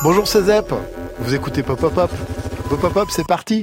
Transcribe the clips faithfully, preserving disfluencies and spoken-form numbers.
Bonjour, c'est Zep. Vous écoutez Pop Pop Pop. Pop Pop Pop, c'est parti.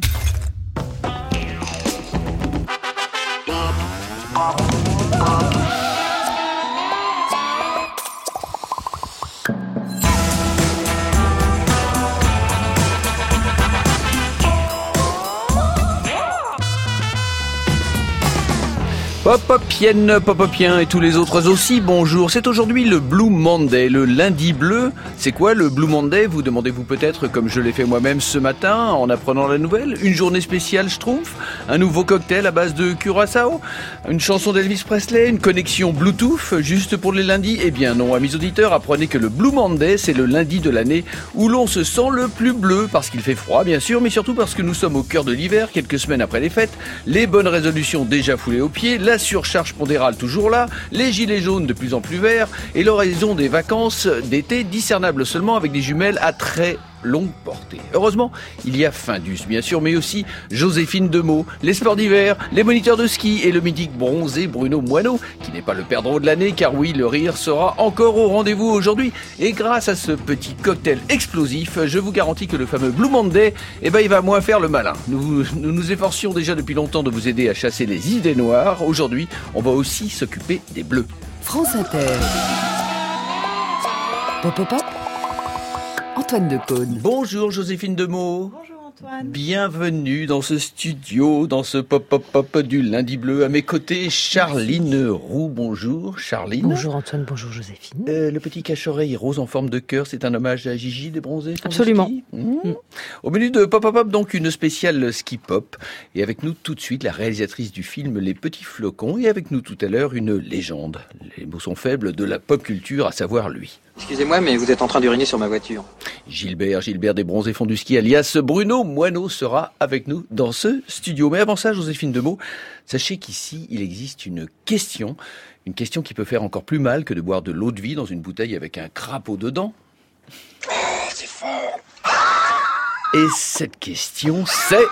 Pop-Popienne, Pop-Popien et tous les autres aussi, bonjour. C'est aujourd'hui le Blue Monday, le lundi bleu. C'est quoi le Blue Monday, vous demandez-vous peut-être, comme je l'ai fait moi-même ce matin en apprenant la nouvelle. Une journée spéciale Schtroumpf, un nouveau cocktail à base de curaçao, une chanson d'Elvis Presley, une connexion Bluetooth juste pour les lundis. Eh bien non, amis auditeurs, apprenez que le Blue Monday, c'est le lundi de l'année où l'on se sent le plus bleu, parce qu'il fait froid bien sûr, mais surtout parce que nous sommes au cœur de l'hiver, quelques semaines après les fêtes, les bonnes résolutions déjà foulées aux pieds, la surcharge pondérale toujours là, les gilets jaunes de plus en plus verts et l'horizon des vacances d'été discernable seulement avec des jumelles à très longue portée. Heureusement, il y a Findus bien sûr, mais aussi Joséphine Demeaux, les sports d'hiver, les moniteurs de ski et le mythique bronzé Bruno Moineau, qui n'est pas le perdreau de l'année, car oui, le rire sera encore au rendez-vous aujourd'hui. Et grâce à ce petit cocktail explosif, je vous garantis que le fameux Blue Monday, eh ben, il va moins faire le malin. Nous, nous nous efforcions déjà depuis longtemps de vous aider à chasser les idées noires. Aujourd'hui, on va aussi s'occuper des bleus. France Inter. Pop, pop, pop. Antoine Decaune. Bonjour Joséphine Demeaux. Bonjour Antoine. Bienvenue dans ce studio, dans ce pop-pop-pop du lundi bleu. À mes côtés, Charline Roux. Bonjour Charline. Bonjour Antoine, bonjour Joséphine. Euh, le petit cache-oreille rose en forme de cœur, c'est un hommage à Gigi des bronzés. Absolument. Mmh. Mmh. Au menu de Pop-Pop-Pop, donc une spéciale ski pop. Et avec nous tout de suite, la réalisatrice du film Les Petits Flocons. Et avec nous tout à l'heure, une légende. Les mots sont faibles de la pop culture, à savoir lui. Excusez-moi, mais vous êtes en train d'uriner sur ma voiture. Gilbert, Gilbert des bronzés fonds du ski, alias Bruno Moineau, sera avec nous dans ce studio. Mais avant ça, Joséphine Demeaux, sachez qu'ici, il existe une question, une question qui peut faire encore plus mal que de boire de l'eau de vie dans une bouteille avec un crapaud dedans. Oh, c'est fort. Et cette question, c'est...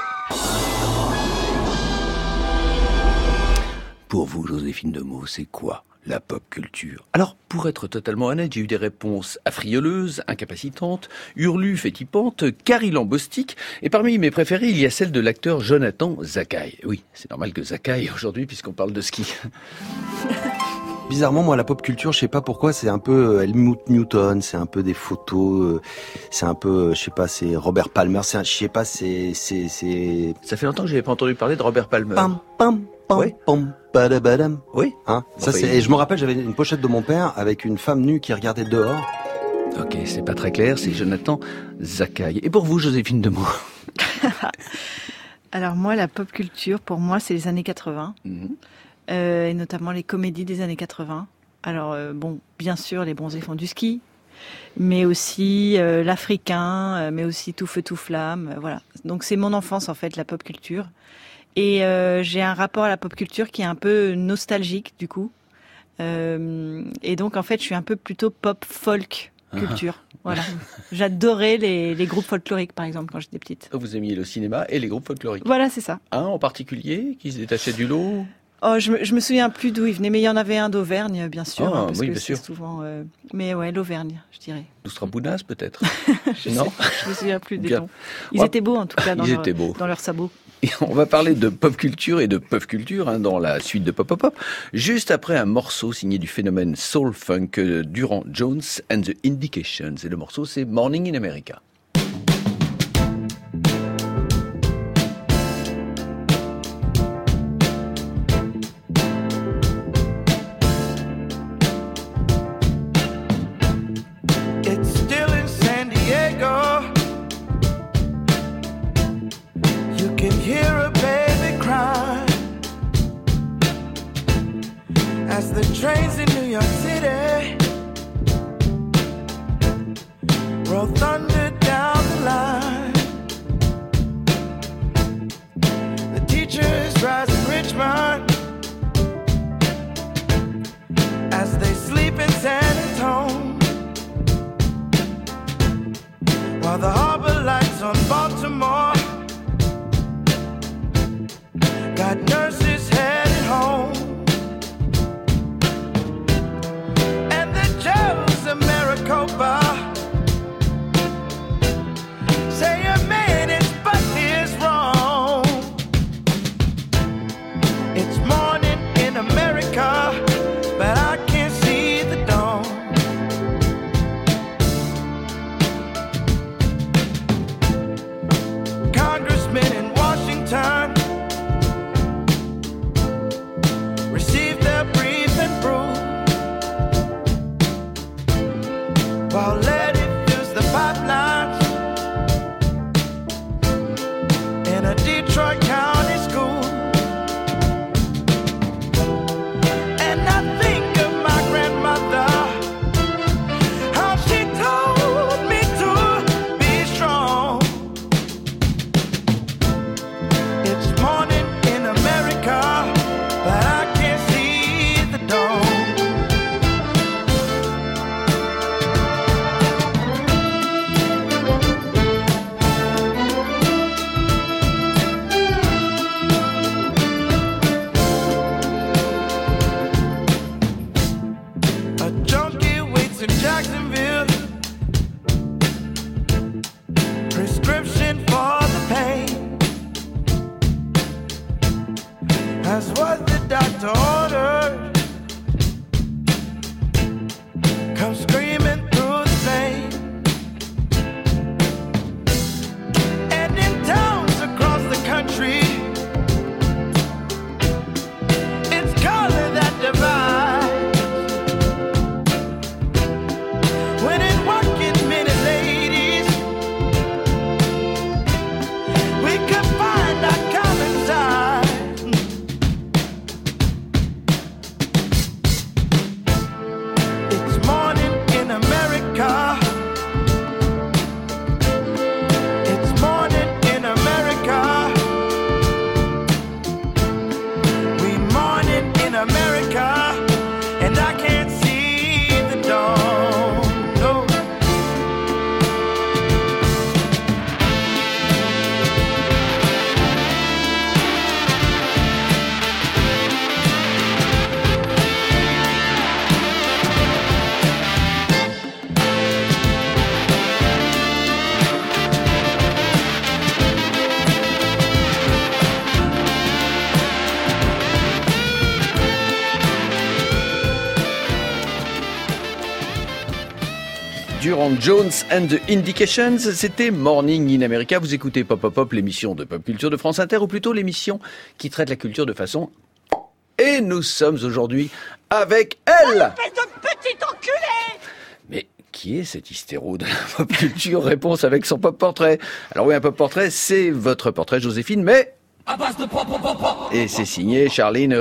Pour vous, Joséphine Demeaux, c'est quoi la pop culture? Alors, pour être totalement honnête, j'ai eu des réponses affrioleuses, incapacitantes, hurlues, fétipantes, carilamboustiques, et parmi mes préférées, il y a celle de l'acteur Jonathan Zakaï. Oui, c'est normal que Zakaï aujourd'hui, puisqu'on parle de ski. Bizarrement, moi, la pop culture, je sais pas pourquoi, c'est un peu Helmut Newton, c'est un peu des photos, euh, c'est un peu, je sais pas, c'est Robert Palmer, c'est, un, je sais pas, c'est, c'est, c'est. Ça fait longtemps que j'avais pas entendu parler de Robert Palmer. Pam, pam, pam, ouais. pam, badabadam. Oui. Hein, bon, ça bah, c'est. il... Et je me rappelle, j'avais une pochette de mon père avec une femme nue qui regardait dehors. Ok, c'est pas très clair, c'est Jonathan Zakaï. Et pour vous, Joséphine Demeaux? Alors moi, la pop culture, pour moi, c'est les années quatre-vingts. Mm-hmm. Euh, et notamment les comédies des années quatre-vingts. Alors, euh, bon, bien sûr, les bronzés font du ski, mais aussi euh, l'Africain, euh, mais aussi Tout feu, tout flamme, euh, voilà. Donc, c'est mon enfance, en fait, la pop culture. Et euh, j'ai un rapport à la pop culture qui est un peu nostalgique, du coup. Euh, et donc, en fait, je suis un peu plutôt pop-folk culture. Ah. Voilà. J'adorais les, les groupes folkloriques, par exemple, quand j'étais petite. Vous aimiez le cinéma et les groupes folkloriques? Voilà, c'est ça. Un en particulier qui se détachait du lot? Oh, je me, je me souviens plus d'où il venait, mais il y en avait un d'Auvergne, bien sûr, ah, hein, parce oui, que bien c'est sûr. souvent. Euh... Mais ouais, l'Auvergne, je dirais. Doustrabounas, peut-être. je Non. sais, je me souviens plus des bien. noms. Ils ouais. étaient beaux en tout cas dans, Ils leur, étaient beaux. dans leurs sabots. Et on va parler de pop culture et de pop culture hein, dans la suite de Pop Pop Pop, juste après un morceau signé du phénomène soul funk Durand Jones and the Indications. Et le morceau, c'est Morning in America. Trains in New York City roll thunder down the line. The teachers rise in Richmond as they sleep in San Antonio, while the harbor lights on Baltimore got nurses headed home. Maricopa Durand Jones and the Indications, c'était Morning in America. Vous écoutez Pop Pop Pop, l'émission de pop culture de France Inter, ou plutôt l'émission qui traite la culture de façon... Et nous sommes aujourd'hui avec elle. Espèce de petit enculé! Mais qui est cet hystéro de la pop culture? Réponse avec son pop portrait. Alors oui, un pop portrait, c'est votre portrait, Joséphine, mais... À base de pop pop pop pop. Et c'est signé Charline.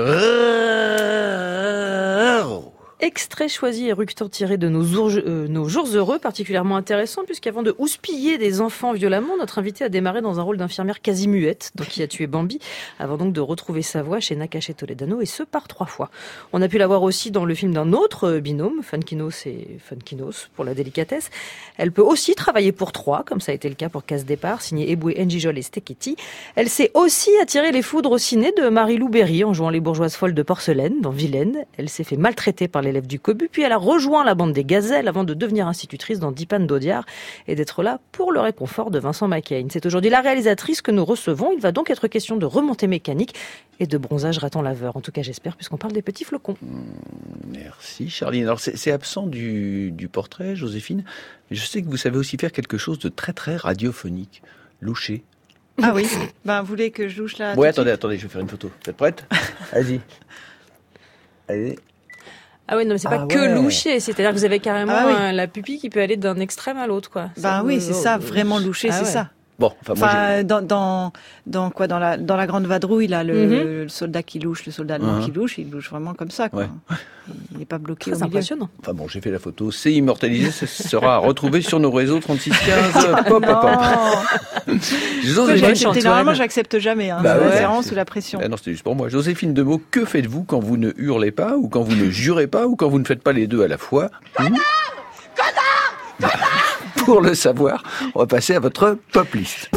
Extrait choisi et ructant tiré de nos, ourge, euh, nos jours heureux, particulièrement intéressant, puisqu'avant de houspiller des enfants violemment, notre invité a démarré dans un rôle d'infirmière quasi muette, donc qui a tué Bambi, avant donc de retrouver sa voix chez Nakache Toledano, et ce par trois fois. On a pu la voir aussi dans le film d'un autre binôme, Funkinos et Funkinos, pour la délicatesse. Elle peut aussi travailler pour trois, comme ça a été le cas pour Casse Départ, signé Eboué Njijol et Steketi. Elle s'est aussi attiré les foudres au ciné de Marie-Lou Berry, en jouant les bourgeoises folles de Porcelaine, dans Vilaine. Elle s'est fait maltraiter par les l'élève du Cobu, puis elle a rejoint la bande des Gazelles avant de devenir institutrice dans Dipan d'Audiard et d'être là pour le réconfort de Vincent McCain. C'est aujourd'hui la réalisatrice que nous recevons. Il va donc être question de remontée mécanique et de bronzage raton laveur. En tout cas, j'espère, puisqu'on parle des petits flocons. Merci Charline. Alors c'est, c'est absent du, du portrait, Joséphine. Mais je sais que vous savez aussi faire quelque chose de très très radiophonique. Loucher. Ah oui. Ben, vous voulez que je louche là? Ouais, attendez, attendez, je vais faire une photo. Vous êtes prête? Allez-y. Allez. Ah oui, non, mais c'est pas ah que ouais. loucher, c'est-à-dire que vous avez carrément ah oui. euh, la pupille qui peut aller d'un extrême à l'autre, quoi. Ben ça, oui, vous, c'est vous, ça, vous, vraiment loucher, ah c'est ouais. ça. Bon, enfin, moi, Enfin, j'ai... dans, dans, dans quoi, dans la, dans la grande vadrouille, là, le, Mm-hmm. le soldat qui louche, le soldat allemand Uh-huh. qui louche, il louche vraiment comme ça, quoi. Ouais. Il n'est pas bloqué Très au milieu. impressionnant. Enfin bon, j'ai fait la photo, c'est immortalisé, ça sera retrouvé sur nos réseaux trente-six quinze. Pop, pop, pop. Joséphine, J'accepte, normalement, j'accepte jamais, hein. Bah C'est ouais. vraiment sous la pression. Ah non, c'était juste pour moi. Joséphine Demeaux, que faites-vous quand vous ne hurlez pas, ou quand vous ne jurez pas, ou quand vous ne faites pas les deux à la fois? Connard hmm Connard Pour le savoir, on va passer à votre pop list.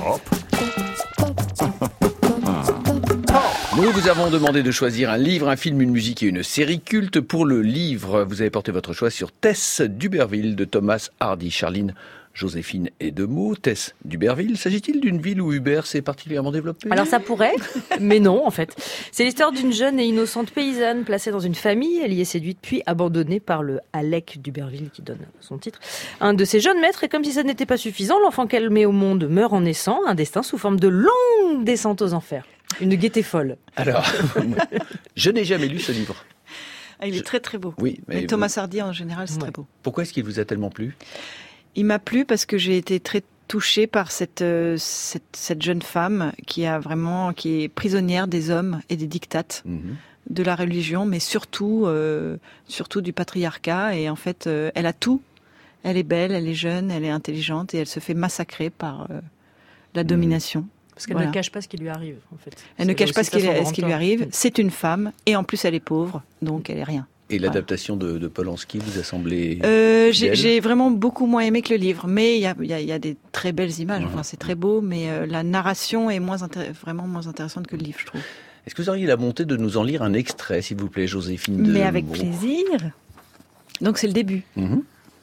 Nous vous avons demandé de choisir un livre, un film, une musique et une série culte. Pour le livre, vous avez porté votre choix sur Tess d'Uberville de Thomas Hardy. Charline, Joséphine et Demeaux. Tess d'Uberville, s'agit-il d'une ville où Uber s'est particulièrement développé? Alors ça pourrait, mais non en fait. C'est l'histoire d'une jeune et innocente paysanne placée dans une famille. Elle y est séduite puis abandonnée par le Halleck d'Uberville qui donne son titre. Un de ses jeunes maîtres, et comme si ça n'était pas suffisant, l'enfant qu'elle met au monde meurt en naissant, un destin sous forme de longue descente aux enfers. Une gaieté folle. Alors, je n'ai jamais lu ce livre. Ah, il est Je... très très beau. Oui, mais, mais Thomas Hardy en général, c'est ouais. très beau. Pourquoi est-ce qu'il vous a tellement plu? Il m'a plu parce que j'ai été très touchée par cette, euh, cette, cette jeune femme qui a vraiment, qui est prisonnière des hommes et des dictates mm-hmm. de la religion, mais surtout, euh, surtout du patriarcat. Et en fait, euh, elle a tout. Elle est belle, elle est jeune, elle est intelligente et elle se fait massacrer par euh, la mmh. domination. Parce qu'elle voilà. ne cache pas ce qui lui arrive, en fait. Elle c'est ne cache pas ce qui, ce qui lui arrive. Mmh. C'est une femme et en plus elle est pauvre, donc elle est rien. Et l'adaptation de, de Polanski vous a semblé euh, j'ai, j'ai vraiment beaucoup moins aimé que le livre, mais il y a, y, a, y a des très belles images. Mmh. Enfin, c'est très beau, mais euh, la narration est moins intér- vraiment moins intéressante que le livre, je trouve. Est-ce que vous auriez la bonté de nous en lire un extrait, s'il vous plaît, Joséphine de Mais avec bon. plaisir. Donc c'est le début. Mmh.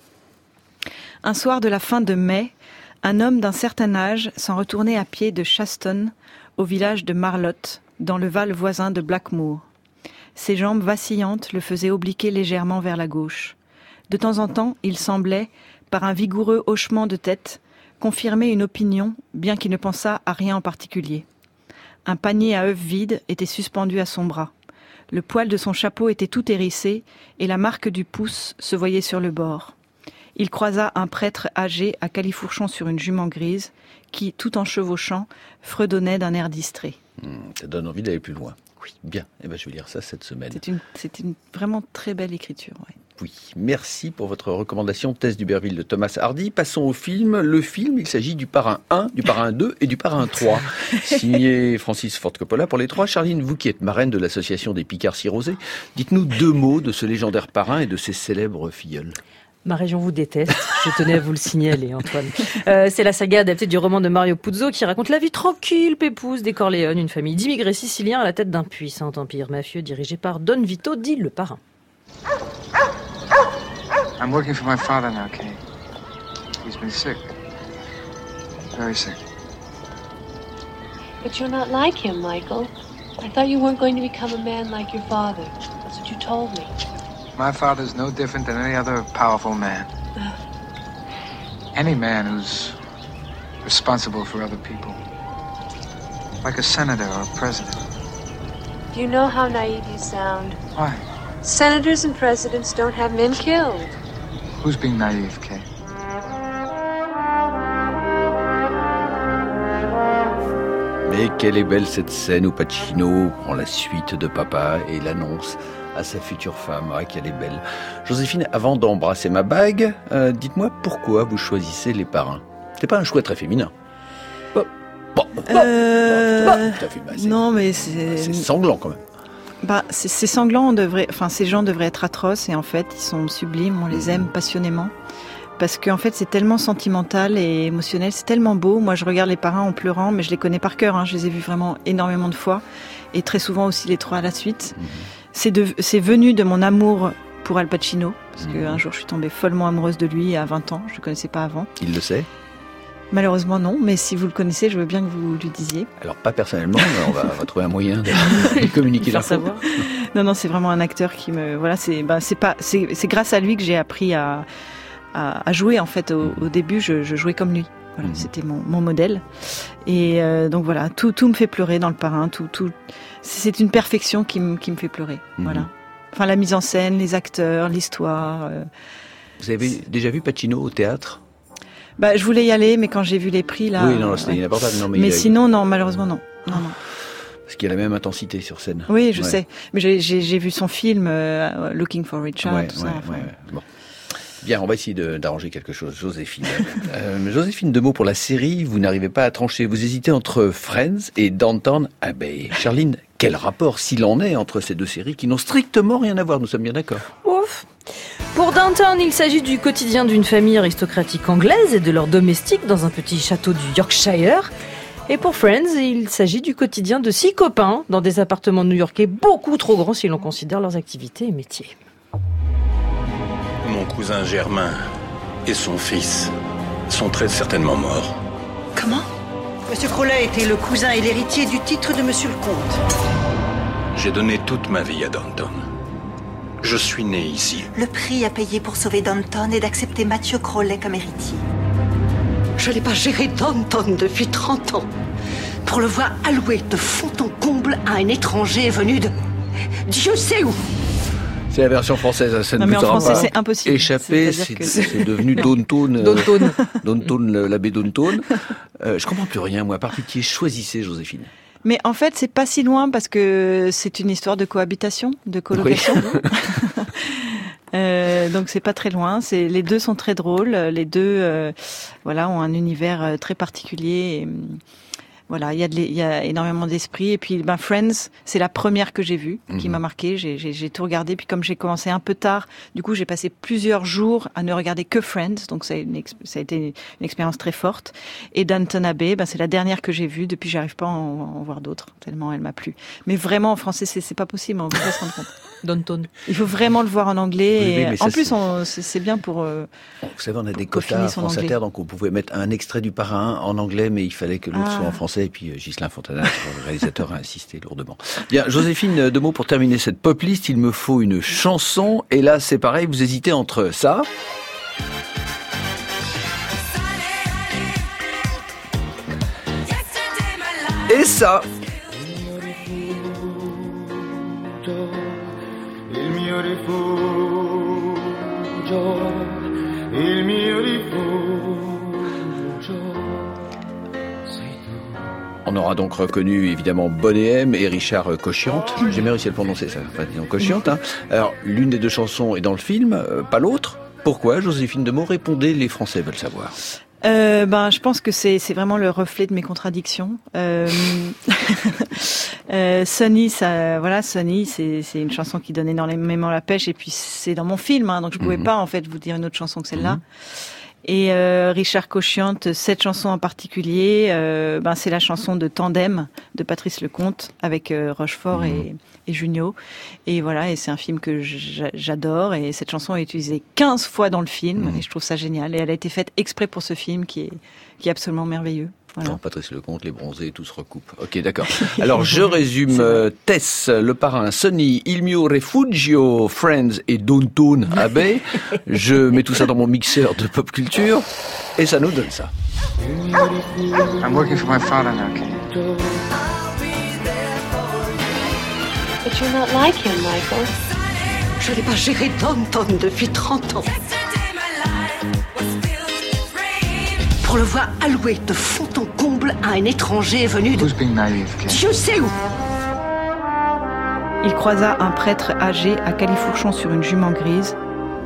Un soir de la fin de mai, un homme d'un certain âge s'en retournait à pied de Shaston au village de Marlotte, dans le val voisin de Blackmoor. Ses jambes vacillantes le faisaient obliquer légèrement vers la gauche. De temps en temps, il semblait, par un vigoureux hochement de tête, confirmer une opinion, bien qu'il ne pensât à rien en particulier. Un panier à œufs vide était suspendu à son bras. Le poil de son chapeau était tout hérissé et la marque du pouce se voyait sur le bord. Il croisa un prêtre âgé à califourchon sur une jument grise qui, tout en chevauchant, fredonnait d'un air distrait. Mmh, ça donne envie d'aller plus loin. Oui. Bien, eh ben, je vais lire ça cette semaine. C'est une, c'est une vraiment très belle écriture. Ouais. Oui, merci pour votre recommandation, Tess d'Uberville de Thomas Hardy. Passons au film. Le film, il s'agit du Parrain un, du Parrain deux et du Parrain trois. Signé Francis Ford Coppola pour les trois. Charline, vous qui êtes marraine de l'association des Picards Cirrhosés, dites-nous deux mots de ce légendaire parrain et de ses célèbres filleuls. Ma région vous déteste, je tenais à vous le signaler, Antoine. Euh, c'est la saga adaptée du roman de Mario Puzo qui raconte la vie tranquille, pépouse des Corleone, une famille d'immigrés siciliens à la tête d'un puissant empire mafieux dirigé par Don Vito, dit le Parrain. I'm working for my father now, Kate. He's been sick. Very sick. But you're not like him, Michael. I thought you weren't going to become a man like your father. That's what you told me. My father's no different than any other powerful man. Any man who's responsible for other people. Like a senator or a president. Do you know how naive you sound? Why? Senators and presidents don't have men killed. Who's being naive, Kay? Mais quelle est belle cette scène où Pacino prend la suite de papa et l'annonce à sa future femme. Ah, qu'elle est belle. Joséphine, avant d'embrasser ma bague, euh, dites-moi pourquoi vous choisissez les parrains. C'est pas un choix très féminin. Bon, bon, bon, Euh, bon, tout à fait, bah, c'est- Non, mais c'est... c'est sanglant quand même. Bah, c'est, c'est sanglant, on devrait, enfin, ces gens devraient être atroces et en fait, ils sont sublimes, on les aime passionnément. Parce qu'en fait, c'est tellement sentimental et émotionnel, c'est tellement beau. Moi, je regarde les parrains en pleurant, mais je les connais par cœur, hein. Je les ai vus vraiment énormément de fois et très souvent aussi les trois à la suite. Mmh. C'est, de, c'est venu de mon amour pour Al Pacino, parce qu'un jour, je suis tombée follement amoureuse de lui à vingt ans, je ne le connaissais pas avant. Il le sait? Malheureusement, non, mais si vous le connaissez, je veux bien que vous lui disiez. Alors pas personnellement, mais on va, on va trouver un moyen de, de communiquer Faire l'info. savoir. Non, non, c'est vraiment un acteur qui me, voilà, c'est, bah, c'est pas, c'est, c'est grâce à lui que j'ai appris à, à, à jouer. En fait, au, au début, je, je jouais comme lui. Voilà, mmh. C'était mon, mon modèle. Et euh, donc voilà, tout, tout me fait pleurer dans Le Parrain. Tout, tout, c'est une perfection qui me, qui me fait pleurer. Mmh. Voilà. Enfin, la mise en scène, les acteurs, l'histoire. Euh... Vous avez déjà vu Pacino au théâtre? Bah, je voulais y aller, mais quand j'ai vu les prix là. Oui, non, c'était ouais. inabordable. Non, mais mais a... sinon, non, malheureusement, non. non, non. Parce qu'il a la même intensité sur scène. Oui, je ouais. sais. Mais j'ai, j'ai, j'ai vu son film euh, Looking for Richard. Ouais, tout ouais, ça, enfin. ouais, ouais. Bon. Bien, on va essayer de, d'arranger quelque chose. Joséphine. euh, Joséphine, deux mots pour la série. Vous n'arrivez pas à trancher. Vous hésitez entre Friends et Downton Abbey. Charline, quel rapport, s'il en est, entre ces deux séries qui n'ont strictement rien à voir? Nous sommes bien d'accord. Ouf. Pour Downton, il s'agit du quotidien d'une famille aristocratique anglaise et de leurs domestiques dans un petit château du Yorkshire. Et pour Friends, il s'agit du quotidien de six copains dans des appartements new-yorkais beaucoup trop grands si l'on considère leurs activités et métiers. Mon cousin Germain et son fils sont très certainement morts. Comment ? Monsieur Crowley était le cousin et l'héritier du titre de Monsieur le Comte. J'ai donné toute ma vie à Downton. Je suis né ici. Le prix à payer pour sauver Downton est d'accepter Mathieu Crowley comme héritier. Je n'ai pas géré Downton depuis trente ans. Pour le voir alloué de fond en comble à un étranger venu de Dieu sait où. C'est la version française, ça ne vous sera français, pas c'est impossible. échappé, c'est, que... c'est devenu Downton. Downton. Downton, l'abbé Downton. Euh, je comprends plus rien, moi. Par pitié, choisissez, Joséphine. Mais en fait, c'est pas si loin parce que c'est une histoire de cohabitation, de colocation. Oui. euh, donc c'est pas très loin. C'est les deux sont très drôles. Les deux, euh, voilà, ont un univers très particulier. Et, voilà, il y a de, il y a énormément d'esprit. Et puis, ben Friends, c'est la première que j'ai vue, qui mmh. m'a marqué. J'ai, j'ai, j'ai tout regardé. Puis comme j'ai commencé un peu tard, du coup, j'ai passé plusieurs jours à ne regarder que Friends. Donc ça a, une, ça a été une expérience très forte. Et Downton Abbey, ben c'est la dernière que j'ai vue. Depuis, j'arrive pas à en, à en voir d'autres tellement elle m'a plu. Mais vraiment, en français, c'est, c'est pas possible. On peut pas se rendre compte. Downton. Il faut vraiment le voir en anglais. Oui, et oui, en c'est... plus, on, c'est, c'est bien pour. Euh, vous savez, on a des quotas France Inter, donc on pouvait mettre un extrait du Parrain en anglais, mais il fallait que l'autre ah. soit en français. Et puis euh, Ghislain Fontana, le réalisateur, a insisté lourdement. Bien, Joséphine, deux mots pour terminer cette pop list. Il me faut une chanson. Et là, c'est pareil, vous hésitez entre ça. Et ça. Il mio rifugio, il mio rifugio. On aura donc reconnu évidemment Bonnet M et Richard Cochiante. J'ai jamais réussi à le prononcer, ça. Enfin, disons Cochiante. Hein. Alors, l'une des deux chansons est dans le film, euh, pas l'autre. Pourquoi, Joséphine Demeaux? Répondez, les Français veulent savoir. Euh, ben, je pense que c'est, c'est vraiment le reflet de mes contradictions. Euh, euh, Sunny, ça, voilà, Sunny, c'est, c'est une chanson qui donne énormément la pêche, et puis c'est dans mon film, hein, donc je pouvais mmh. pas en fait vous dire une autre chanson que celle-là. Mmh. Et euh, Richard Cochiante, cette chanson en particulier, euh, ben c'est la chanson de Tandem de Patrice Lecomte avec euh, Rochefort mmh. et, et Junio. Et voilà, et c'est un film que j'adore. Et cette chanson est utilisée quinze fois dans le film, mmh. et je trouve ça génial. Et elle a été faite exprès pour ce film qui est qui est absolument merveilleux. Voilà. Non, Patrice Lecomte, les bronzés, tout se recoupe. Ok, d'accord. Alors, je résume. Euh, Tess, le parrain, Sonny, Il mio refugio, Friends et Downton Abbey. Je mets tout ça dans mon mixeur de pop culture et ça nous donne ça. I'm working for my father now, Kenny. But you're not like him, Michael. Je n'ai pas géré Downton depuis trente ans. Pour le voir alloué de fond en comble à un étranger venu de... Who's being naive, Kenny? Dieu sait où. Il croisa un prêtre âgé à califourchon sur une jument grise.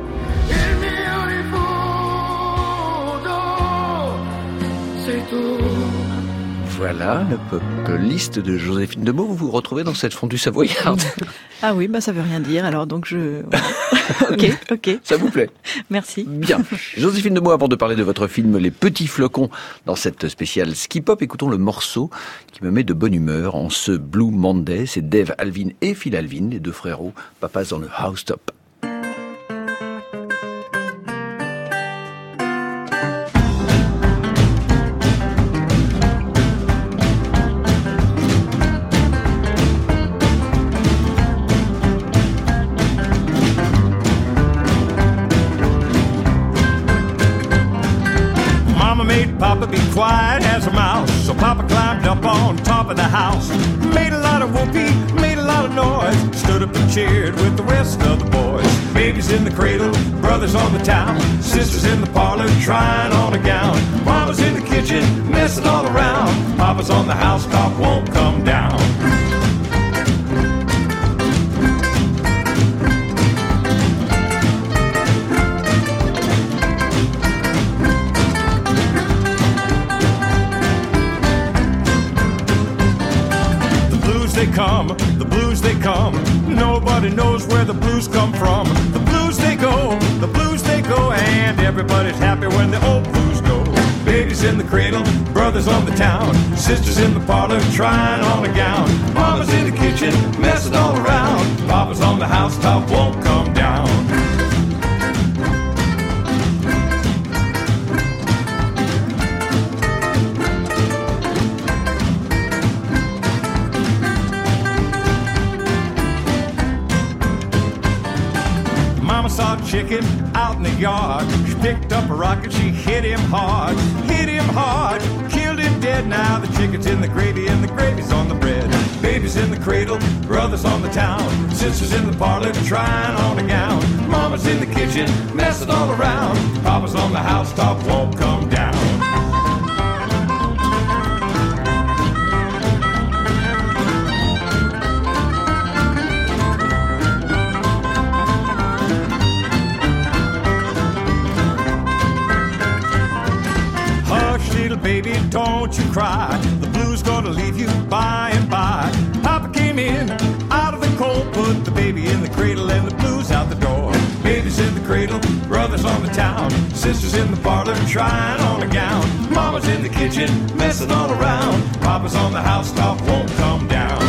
Voilà, la pop liste de Joséphine Demeaux, vous vous retrouvez dans cette fondue savoyarde. Ah oui, bah ça veut rien dire, alors donc je... ok, ok. Ça vous plaît? Merci. Bien. Joséphine Demeaux, avant de parler de votre film Les Petits Flocons, dans cette spéciale Ski Pop, écoutons le morceau qui me met de bonne humeur en ce Blue Monday. C'est Dave Alvin et Phil Alvin, les deux frérots, papas dans le house top. Papa be quiet as a mouse, so Papa climbed up on top of the house, made a lot of whoopee, made a lot of noise, stood up and cheered with the rest of the boys. Babies in the cradle, brothers on the town, sisters in the parlor trying on a gown, Mama's in the kitchen messing all around, Papa's on the housetop, won't come down. They come, the blues they come. Nobody knows where the blues come from. The blues they go, the blues they go, and everybody's happy when the old blues go. Babies in the cradle, brothers on the town, sisters in the parlor trying on a gown. Mama's in the kitchen messing all around. Papa's on the housetop, won't come down. Mama saw a chicken out in the yard. She picked up a rock and she hit him hard. Hit him hard, killed him dead. Now the chicken's in the gravy and the gravy's on the bread. Babies in the cradle, brothers on the town, sisters in the parlor trying on a gown. Mama's in the kitchen messing all around. Papa's on the housetop, won't come down. Baby, don't you cry. The blues gonna leave you by and by. Papa came in out of the cold, put the baby in the cradle and the blues out the door. Baby's in the cradle, brothers on the town, sisters in the parlor trying on a gown. Mama's in the kitchen messing all around. Papa's on the housetop, won't come down.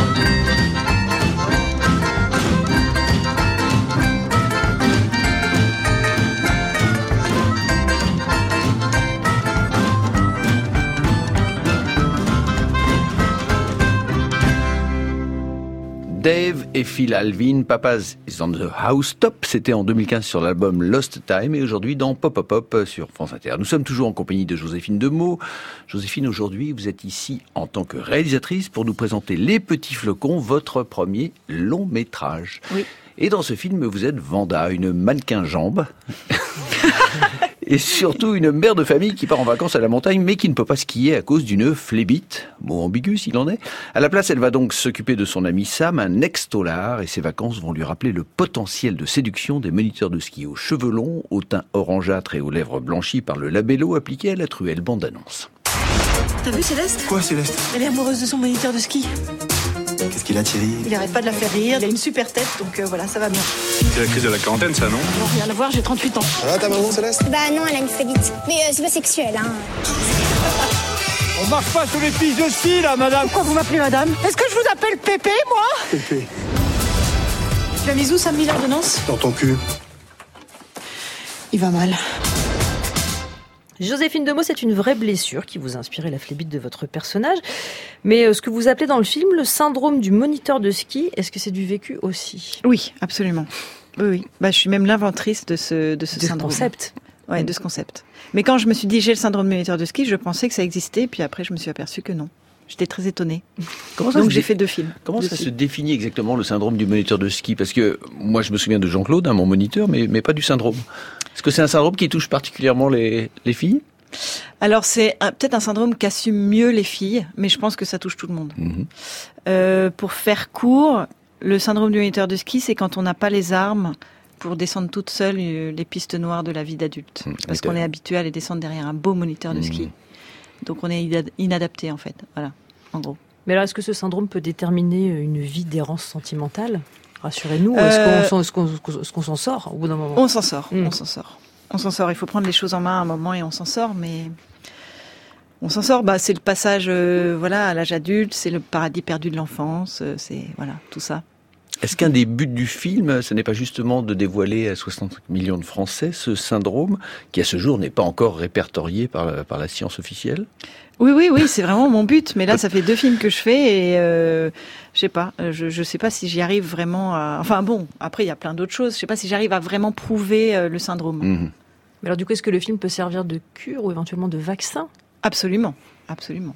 Dave et Phil Alvin, Papa's is on the house top, c'était en deux mille quinze sur l'album Lost Time et aujourd'hui dans Pop Pop Pop sur France Inter. Nous sommes toujours en compagnie de Joséphine Demeaux. Joséphine, aujourd'hui, vous êtes ici en tant que réalisatrice pour nous présenter Les Petits Flocons, votre premier long métrage. Oui. Et dans ce film, vous êtes Vanda, une mannequin jambe. Et surtout une mère de famille qui part en vacances à la montagne mais qui ne peut pas skier à cause d'une phlébite, mot ambigu s'il en est. À la place, elle va donc s'occuper de son ami Sam, un ex-tolard, et ses vacances vont lui rappeler le potentiel de séduction des moniteurs de ski aux cheveux longs, au teint orangeâtre et aux lèvres blanchies par le labello appliqué à la truelle bande-annonce. T'as vu Céleste? Quoi, Céleste? Elle est amoureuse de son moniteur de ski. Qu'est-ce qu'il a, Thierry? Il arrête pas de la faire rire, il a une super tête, donc euh, voilà, ça va bien. C'est la crise de la quarantaine, ça, non? Non, rien à voir, j'ai trente-huit ans. Ah, ta maman, Céleste? Bah non, elle a une phlébite. Mais euh, c'est pas sexuel, hein. On marche pas sur les pistes de ski, là, madame. Pourquoi vous m'appelez madame? Est-ce que je vous appelle Pépé, moi? Pépé. Tu l'as mis où, samedi, l'ordonnance? Dans ton cul. Il va mal. Joséphine Demeaux, c'est une vraie blessure qui vous a inspiré la phlébite de votre personnage. Mais euh, ce que vous appelez dans le film le syndrome du moniteur de ski, est-ce que c'est du vécu aussi ? Oui, absolument. Oui, oui. Bah, je suis même l'inventrice de ce, de ce de syndrome. Ce concept. Ouais, de ce concept. Mais quand je me suis dit j'ai le syndrome du moniteur de ski, je pensais que ça existait, puis après je me suis aperçue que non. J'étais très étonnée. Comment ça Donc se j'ai dé- fait deux films. Comment deux ça films. se définit exactement le syndrome du moniteur de ski ? Parce que moi je me souviens de Jean-Claude, hein, mon moniteur, mais, mais pas du syndrome. Est-ce que c'est un syndrome qui touche particulièrement les, les filles ? Alors c'est un- peut-être un syndrome qu'assument mieux les filles, mais je pense que ça touche tout le monde. Mmh. Euh, pour faire court, le syndrome du moniteur de ski, c'est quand on n'a pas les armes pour descendre toute seule euh, les pistes noires de la vie d'adulte. Mmh, Parce qu'on est habitué à les descendre derrière un beau moniteur de Mmh. ski. Donc on est ina- inadapté en fait. Voilà, en gros. Mais alors, est-ce que ce syndrome peut déterminer une vie d'errance sentimentale ? Rassurez-nous, Euh, est-ce qu'on, est-ce qu'on, est-ce qu'on s'en sort au bout d'un moment ? On s'en sort, Mmh. on s'en sort. On s'en sort, il faut prendre les choses en main à un moment et on s'en sort, mais on s'en sort, bah, c'est le passage euh, voilà, à l'âge adulte, c'est le paradis perdu de l'enfance, euh, c'est voilà, tout ça. Est-ce qu'un des buts du film, ce n'est pas justement de dévoiler à soixante millions de Français ce syndrome qui à ce jour n'est pas encore répertorié par la, par la science officielle ? Oui, oui, oui, c'est vraiment mon but, mais là ça fait deux films que je fais et euh, je sais pas, je, je sais pas si j'y arrive vraiment à... Enfin bon, après il y a plein d'autres choses, je sais pas si j'arrive à vraiment prouver euh, le syndrome. Mmh. Mais alors, du coup, est-ce que le film peut servir de cure ou éventuellement de vaccin ? Absolument, absolument.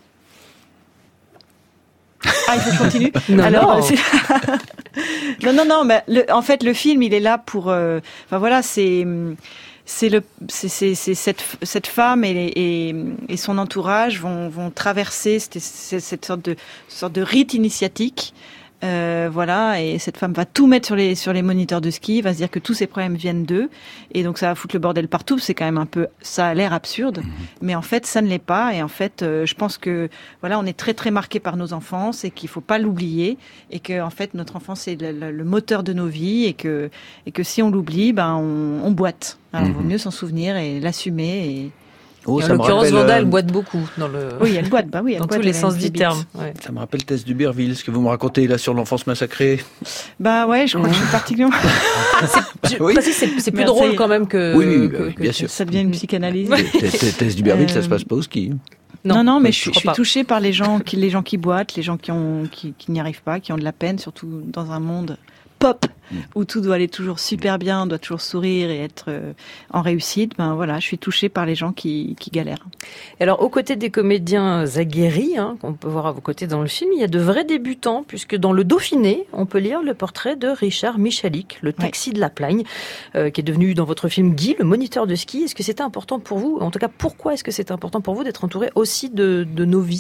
Ah, il faut que je continue. Non, Alors, non. c'est- non, non, non. Mais le, en fait, le film, il est là pour. euh, Enfin voilà, c'est c'est le c'est c'est c'est cette cette femme et, et et son entourage vont vont traverser cette, cette cette sorte de sorte de rite initiatique. Euh, voilà, et cette femme va tout mettre sur les sur les moniteurs de ski, va se dire que tous ses problèmes viennent d'eux, et donc ça va foutre le bordel partout. C'est quand même un peu, ça a l'air absurde, mais en fait ça ne l'est pas. Et en fait, euh, je pense que voilà, on est très très marqué par nos enfances et qu'il faut pas l'oublier, et que en fait notre enfance c'est le, le, le moteur de nos vies, et que et que si on l'oublie, ben on, on boite. Alors, il vaut mieux s'en souvenir et l'assumer. Et Oh, Et en ça me l'occurrence, rappelle, Vanda, euh, elle boite beaucoup dans le. oui, elle boite, bah oui, elle dans boite, tous les elle a sens une du petite terme. bite. Ouais. Ça me rappelle Tess d'Uberville, ce que vous me racontez là sur l'enfance massacrée. Bah ouais, je crois que je suis particulièrement. Je Oui. précise, c'est, c'est plus Merci. drôle quand même que. Oui, oui, que- oui, que- bien que- sûr. Ça devient une psychanalyse. Tess, Tess- Tess d'Uberville, ça Euh, se passe pas au ski. Non, non, mais je je suis, crois je suis pas. touchée par les gens qui, les gens qui boitent, les gens qui ont, qui, qui n'y arrivent pas, qui ont de la peine, surtout dans un monde pop où tout doit aller toujours super bien, on doit toujours sourire et être euh, en réussite. Ben voilà, je suis touchée par les gens qui, qui galèrent. Et alors, aux côtés des comédiens aguerris, hein, qu'on peut voir à vos côtés dans le film, il y a de vrais débutants, puisque dans le Dauphiné, on peut lire le portrait de Richard Michalik, le taxi de la Plagne, euh, qui est devenu dans votre film Guy, le moniteur de ski. Est-ce que c'était important pour vous ? En tout cas, pourquoi est-ce que c'était important pour vous d'être entouré aussi de, de novices ?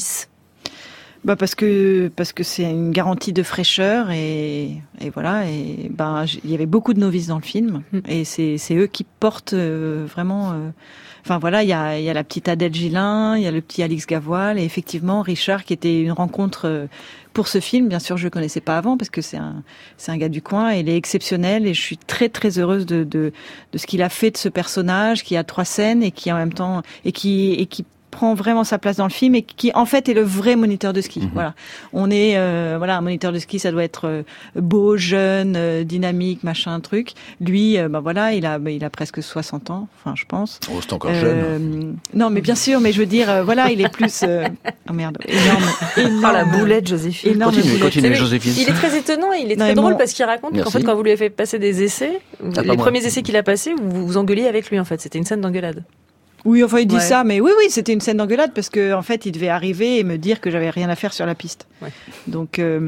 Bah parce que parce que c'est une garantie de fraîcheur et, et voilà et ben j- il y avait beaucoup de novices dans le film et c'est c'est eux qui portent euh, vraiment euh, enfin voilà il y a il y a la petite Adèle Gillin, il y a le petit Alix Gavoil et effectivement Richard qui était une rencontre euh, pour ce film. Bien sûr je le connaissais pas avant parce que c'est un c'est un gars du coin et il est exceptionnel et je suis très très heureuse de de de ce qu'il a fait de ce personnage qui a trois scènes et qui en même temps et qui et qui prend vraiment sa place dans le film et qui en fait est le vrai moniteur de ski. Mmh. Voilà, on est euh, voilà un moniteur de ski, ça doit être euh, beau, jeune, euh, dynamique, machin truc. Lui, euh, ben voilà, il a il a presque soixante ans, enfin je pense. Oh, c'est encore Euh, jeune. Non, mais bien sûr, mais je veux dire, euh, voilà, il est plus. euh, Oh merde, énorme, énorme. Oh, la boulette, Joséphine. Énorme Continue, boulette. continue, Vous savez, Joséphine. Il est très étonnant et il est Non, très mais drôle mon- parce qu'il raconte qu'en Merci. fait, quand vous lui avez fait passer des essais, Ah, les pas moi. premiers essais qu'il a passés, vous vous engueuliez avec lui en fait. C'était une scène d'engueulade. Oui, enfin il dit Ouais. ça, mais oui, oui, c'était une scène d'engueulade parce que en fait, il devait arriver et me dire que j'avais rien à faire sur la piste. Ouais. Donc, euh,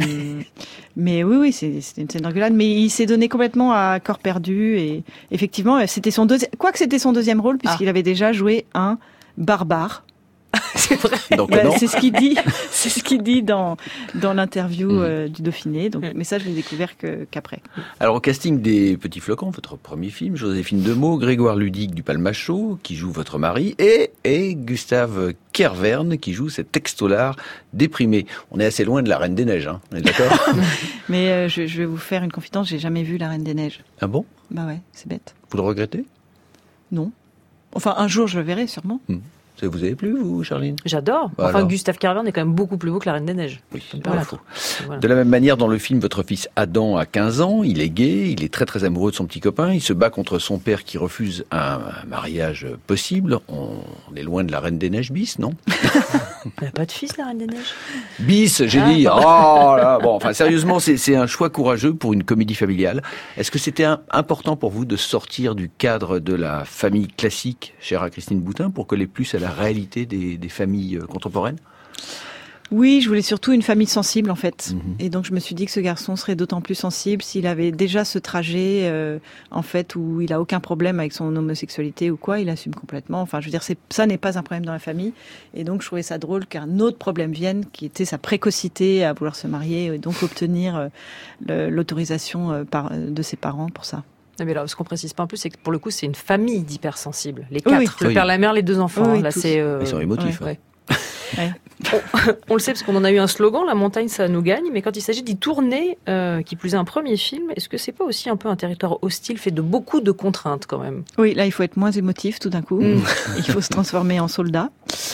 mais oui, oui, c'est- c'était une scène d'engueulade. Mais il s'est donné complètement à corps perdu et effectivement, c'était son deuxième. Quoique c'était son deuxième rôle puisqu'il avait déjà joué un barbare. C'est vrai. Donc, Bah, non. c'est ce qu'il dit, c'est ce qu'il dit dans dans l'interview Mhm. euh, du Dauphiné. Donc, mais ça, je l'ai découvert que qu'après. Alors au casting des Petits Flocons, votre premier film, Joséphine Demeaux, Grégoire Ludig du Palmachot, qui joue votre mari, et, et Gustave Kervern, qui joue cet ex-tolard déprimé. On est assez loin de la Reine des Neiges, hein, on est d'accord? Mais euh, je, je vais vous faire une confidence, j'ai jamais vu La Reine des Neiges. Ah bon? Bah ouais, c'est bête. Vous le regrettez? Non. Enfin, un jour, je le verrai sûrement. Hmm. Ça vous avez plu, vous, Charline? J'adore. Bah enfin, alors. Gustave Caraverne est quand même beaucoup plus beau que la Reine des Neiges. Oui, Ça me voilà. permettre. Voilà. De la même manière, dans le film, votre fils Adam a quinze ans, il est gay, il est très très amoureux de son petit copain, il se bat contre son père qui refuse un, un mariage possible. On, on est loin de la Reine des Neiges bis, non? Elle n'a pas de fils, la Reine des Neiges? Bis, j'ai Ah, dit. pardon. Oh là, bon, enfin sérieusement, c'est, c'est un choix courageux pour une comédie familiale. Est-ce que c'était un, important pour vous de sortir du cadre de la famille classique, chère à Christine Boutin, pour coller plus à la réalité des, des familles contemporaines? Oui, je voulais surtout une famille sensible en fait. Mhm. Et donc je me suis dit que ce garçon serait d'autant plus sensible s'il avait déjà ce trajet euh, en fait où il a aucun problème avec son homosexualité ou quoi, il assume complètement. Enfin, je veux dire, c'est, ça n'est pas un problème dans la famille. Et donc je trouvais ça drôle qu'un autre problème vienne, qui était sa précocité à vouloir se marier et donc obtenir euh, le, l'autorisation euh, par, de ses parents pour ça. Non, mais là, ce qu'on précise pas en plus, c'est que pour le coup, c'est une famille d'hypersensibles. Les Oui, quatre, oui. le Oui. père, la mère, les deux enfants. Oui, hein. oui, Là, tous. c'est. euh, Ils sont émotifs. ouais. Ouais. On, on le sait parce qu'on en a eu un slogan, la montagne ça nous gagne, mais quand il s'agit d'y tourner, euh, qui plus est un premier film, est-ce que c'est pas aussi un peu un territoire hostile fait de beaucoup de contraintes quand même? Oui, là il faut être moins émotif tout d'un coup. Mm. Il faut se transformer en soldat.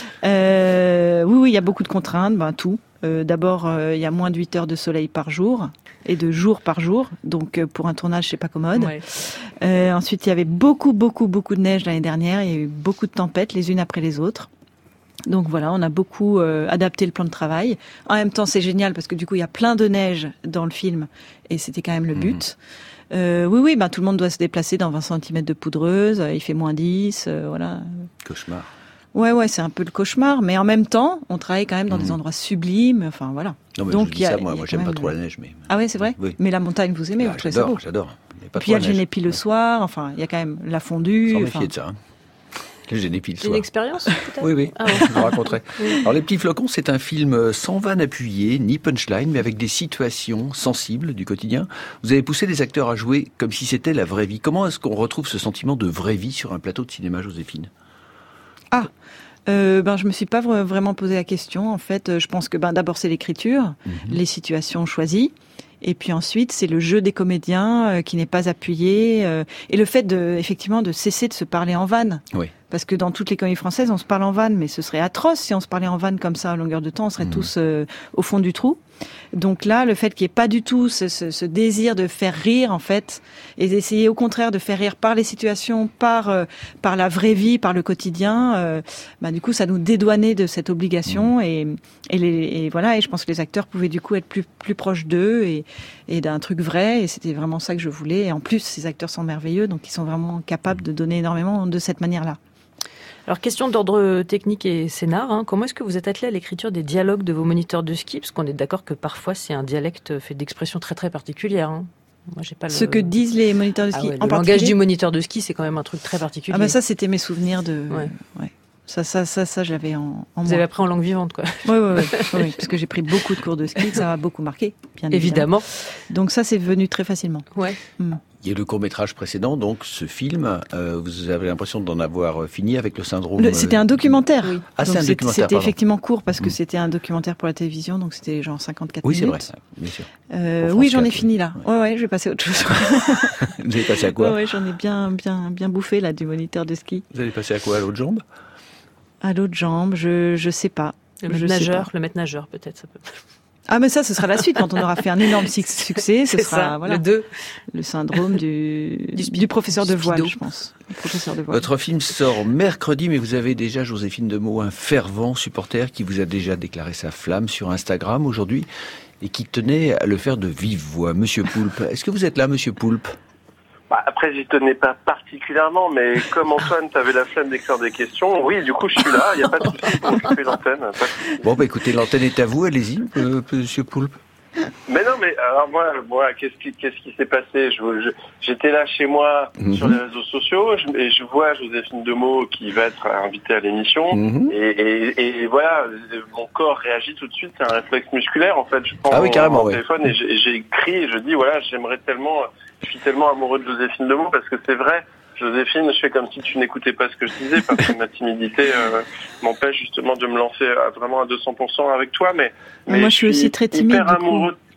Euh, oui, oui, il y a beaucoup de contraintes, ben tout. Euh, d'abord, euh, il y a moins de huit heures de soleil par jour et de jour par jour, donc euh, pour un tournage c'est pas commode. Ouais. Euh, ensuite, il y avait beaucoup, beaucoup, beaucoup de neige l'année dernière. Il y a eu beaucoup de tempêtes les unes après les autres. Donc voilà, on a beaucoup euh, adapté le plan de travail. En même temps, c'est génial parce que du coup, il y a plein de neige dans le film et c'était quand même le but. Mmh. Euh, oui, oui, ben, tout le monde doit se déplacer dans vingt centimètres de poudreuse. Il fait moins dix, euh, voilà. Cauchemar. Ouais, ouais, c'est un peu le cauchemar, mais en même temps, on travaille quand même dans Mmh. des endroits sublimes. Enfin voilà. Non, mais Donc, je il dis y a- ça, il y moi, a moi quand j'aime pas même trop de- la neige, mais... Ah ouais, c'est vrai. Oui. Mais la montagne, vous aimez, Ah, vous trouvez ça j'adore, beau. j'adore. Mais pas Puis il y a trop le la neige. Génépi le soir. Enfin, il y a quand même la fondue. Sans enfin. méfier de ça. Hein. Le Génépi le C'est une soir. expérience peut-être? Oui, oui, Ah ouais. je vous raconterai. Oui. Alors, Les Petits Flocons, c'est un film sans vanne appuyée, ni punchline, mais avec des situations sensibles du quotidien. Vous avez poussé les acteurs à jouer comme si c'était la vraie vie. Comment est-ce qu'on retrouve ce sentiment de vraie vie sur un plateau de cinéma, Joséphine? Ah, euh, ben je me suis pas vra- vraiment posé la question. En fait, euh, je pense que ben d'abord c'est l'écriture, Mhm. les situations choisies, et puis ensuite c'est le jeu des comédiens euh, qui n'est pas appuyé, euh, et le fait de effectivement de cesser de se parler en vanne. Oui. Parce que dans toutes les comédies françaises, on se parle en vanne, mais ce serait atroce si on se parlait en vanne comme ça à longueur de temps, on serait Mhm. tous euh, au fond du trou. Donc là, le fait qu'il n'y ait pas du tout ce, ce, ce désir de faire rire, en fait, et d'essayer au contraire de faire rire par les situations, par euh, par la vraie vie, par le quotidien, euh, bah, du coup, ça nous dédouanait de cette obligation. Et, et, les, et voilà, et je pense que les acteurs pouvaient du coup être plus plus proches d'eux et, et d'un truc vrai. Et c'était vraiment ça que je voulais. Et en plus, ces acteurs sont merveilleux, donc ils sont vraiment capables de donner énormément de cette manière-là. Alors, question d'ordre technique et scénar, hein. Comment est-ce que vous êtes attelé à l'écriture des dialogues de vos moniteurs de ski? Parce qu'on est d'accord que parfois c'est un dialecte fait d'expressions très très particulières. Hein. Moi, j'ai pas le... Ce que disent les moniteurs de Ah ski. ouais, en le langage particulier du moniteur de ski, c'est quand même un truc très particulier. Ah bah ça, c'était mes souvenirs de. Ouais. Ouais. Ça, ça, ça, ça, je l'avais en, en Vous moi. avez appris en langue vivante, quoi. Oui, oui, oui, oui, parce que j'ai pris beaucoup de cours de ski, ça m'a beaucoup marqué, bien évidemment. Évidemment. Donc ça, c'est venu très facilement. Ouais. Mm. Il y a le court-métrage précédent, donc ce film, euh, vous avez l'impression d'en avoir fini avec le syndrome... Le- c'était un documentaire. Oui. Ah, c'est Donc un c'était- documentaire, C'était pardon. effectivement court parce que Mm. c'était un documentaire pour la télévision, donc c'était genre cinquante-quatre Oui, c'est vrai, minutes. bien sûr. Euh, Pour oui, France j'en ai quatre, fini là. Ouais, ouais, je vais passer à autre chose. Vous avez passé à quoi? Ouais, ouais, j'en ai bien, bien, bien bouffé là du moniteur de ski. Vous allez passer à quoi, à l'autre jambe? À l'autre jambe, je, je sais pas. Le Je maître sais nageur, pas. le maître nageur, peut-être. Ça peut... Ah, mais ça, ce sera la suite quand on aura fait un énorme suc- succès. Ce C'est sera ça, voilà, le deux. le syndrome du, Du du, spi- professeur du de voile, speedo. je pense. Le professeur de voile. Votre film sort mercredi, mais vous avez déjà, Joséphine Demeaux, un fervent supporter qui vous a déjà déclaré sa flamme sur Instagram aujourd'hui et qui tenait à le faire de vive voix. Monsieur Poulpe, est-ce que vous êtes là, Monsieur Poulpe? Bah, après, j'y tenais pas particulièrement, mais comme Antoine, t'avais la flemme d'écrire des questions, oui, du coup, je suis là, il n'y a pas de souci pour occuper l'antenne. pas de souci. Bon, bah écoutez, l'antenne est à vous, allez-y, euh, Monsieur Poulpe. Mais non, mais alors moi, moi qu'est-ce qui, qu'est-ce qui s'est passé je, je- J'étais là chez moi Mhm. sur les réseaux sociaux je- et je vois Joséphine Demeaux qui va être invitée à l'émission Mhm. et, et, et voilà, mon corps réagit tout de suite, c'est un réflexe musculaire en fait. Je prends Ah oui, carrément, mon oui. téléphone et j'ai et j'ai écrit et je dis voilà, j'aimerais tellement, je suis tellement amoureux de Joséphine Demeaux parce que c'est vrai. Joséphine, je fais comme si tu n'écoutais pas ce que je disais parce que ma timidité euh, m'empêche justement de me lancer à, vraiment à deux cents pour cent avec toi. Mais, mais Moi, je suis aussi très timide, hyper du coup. amoureux.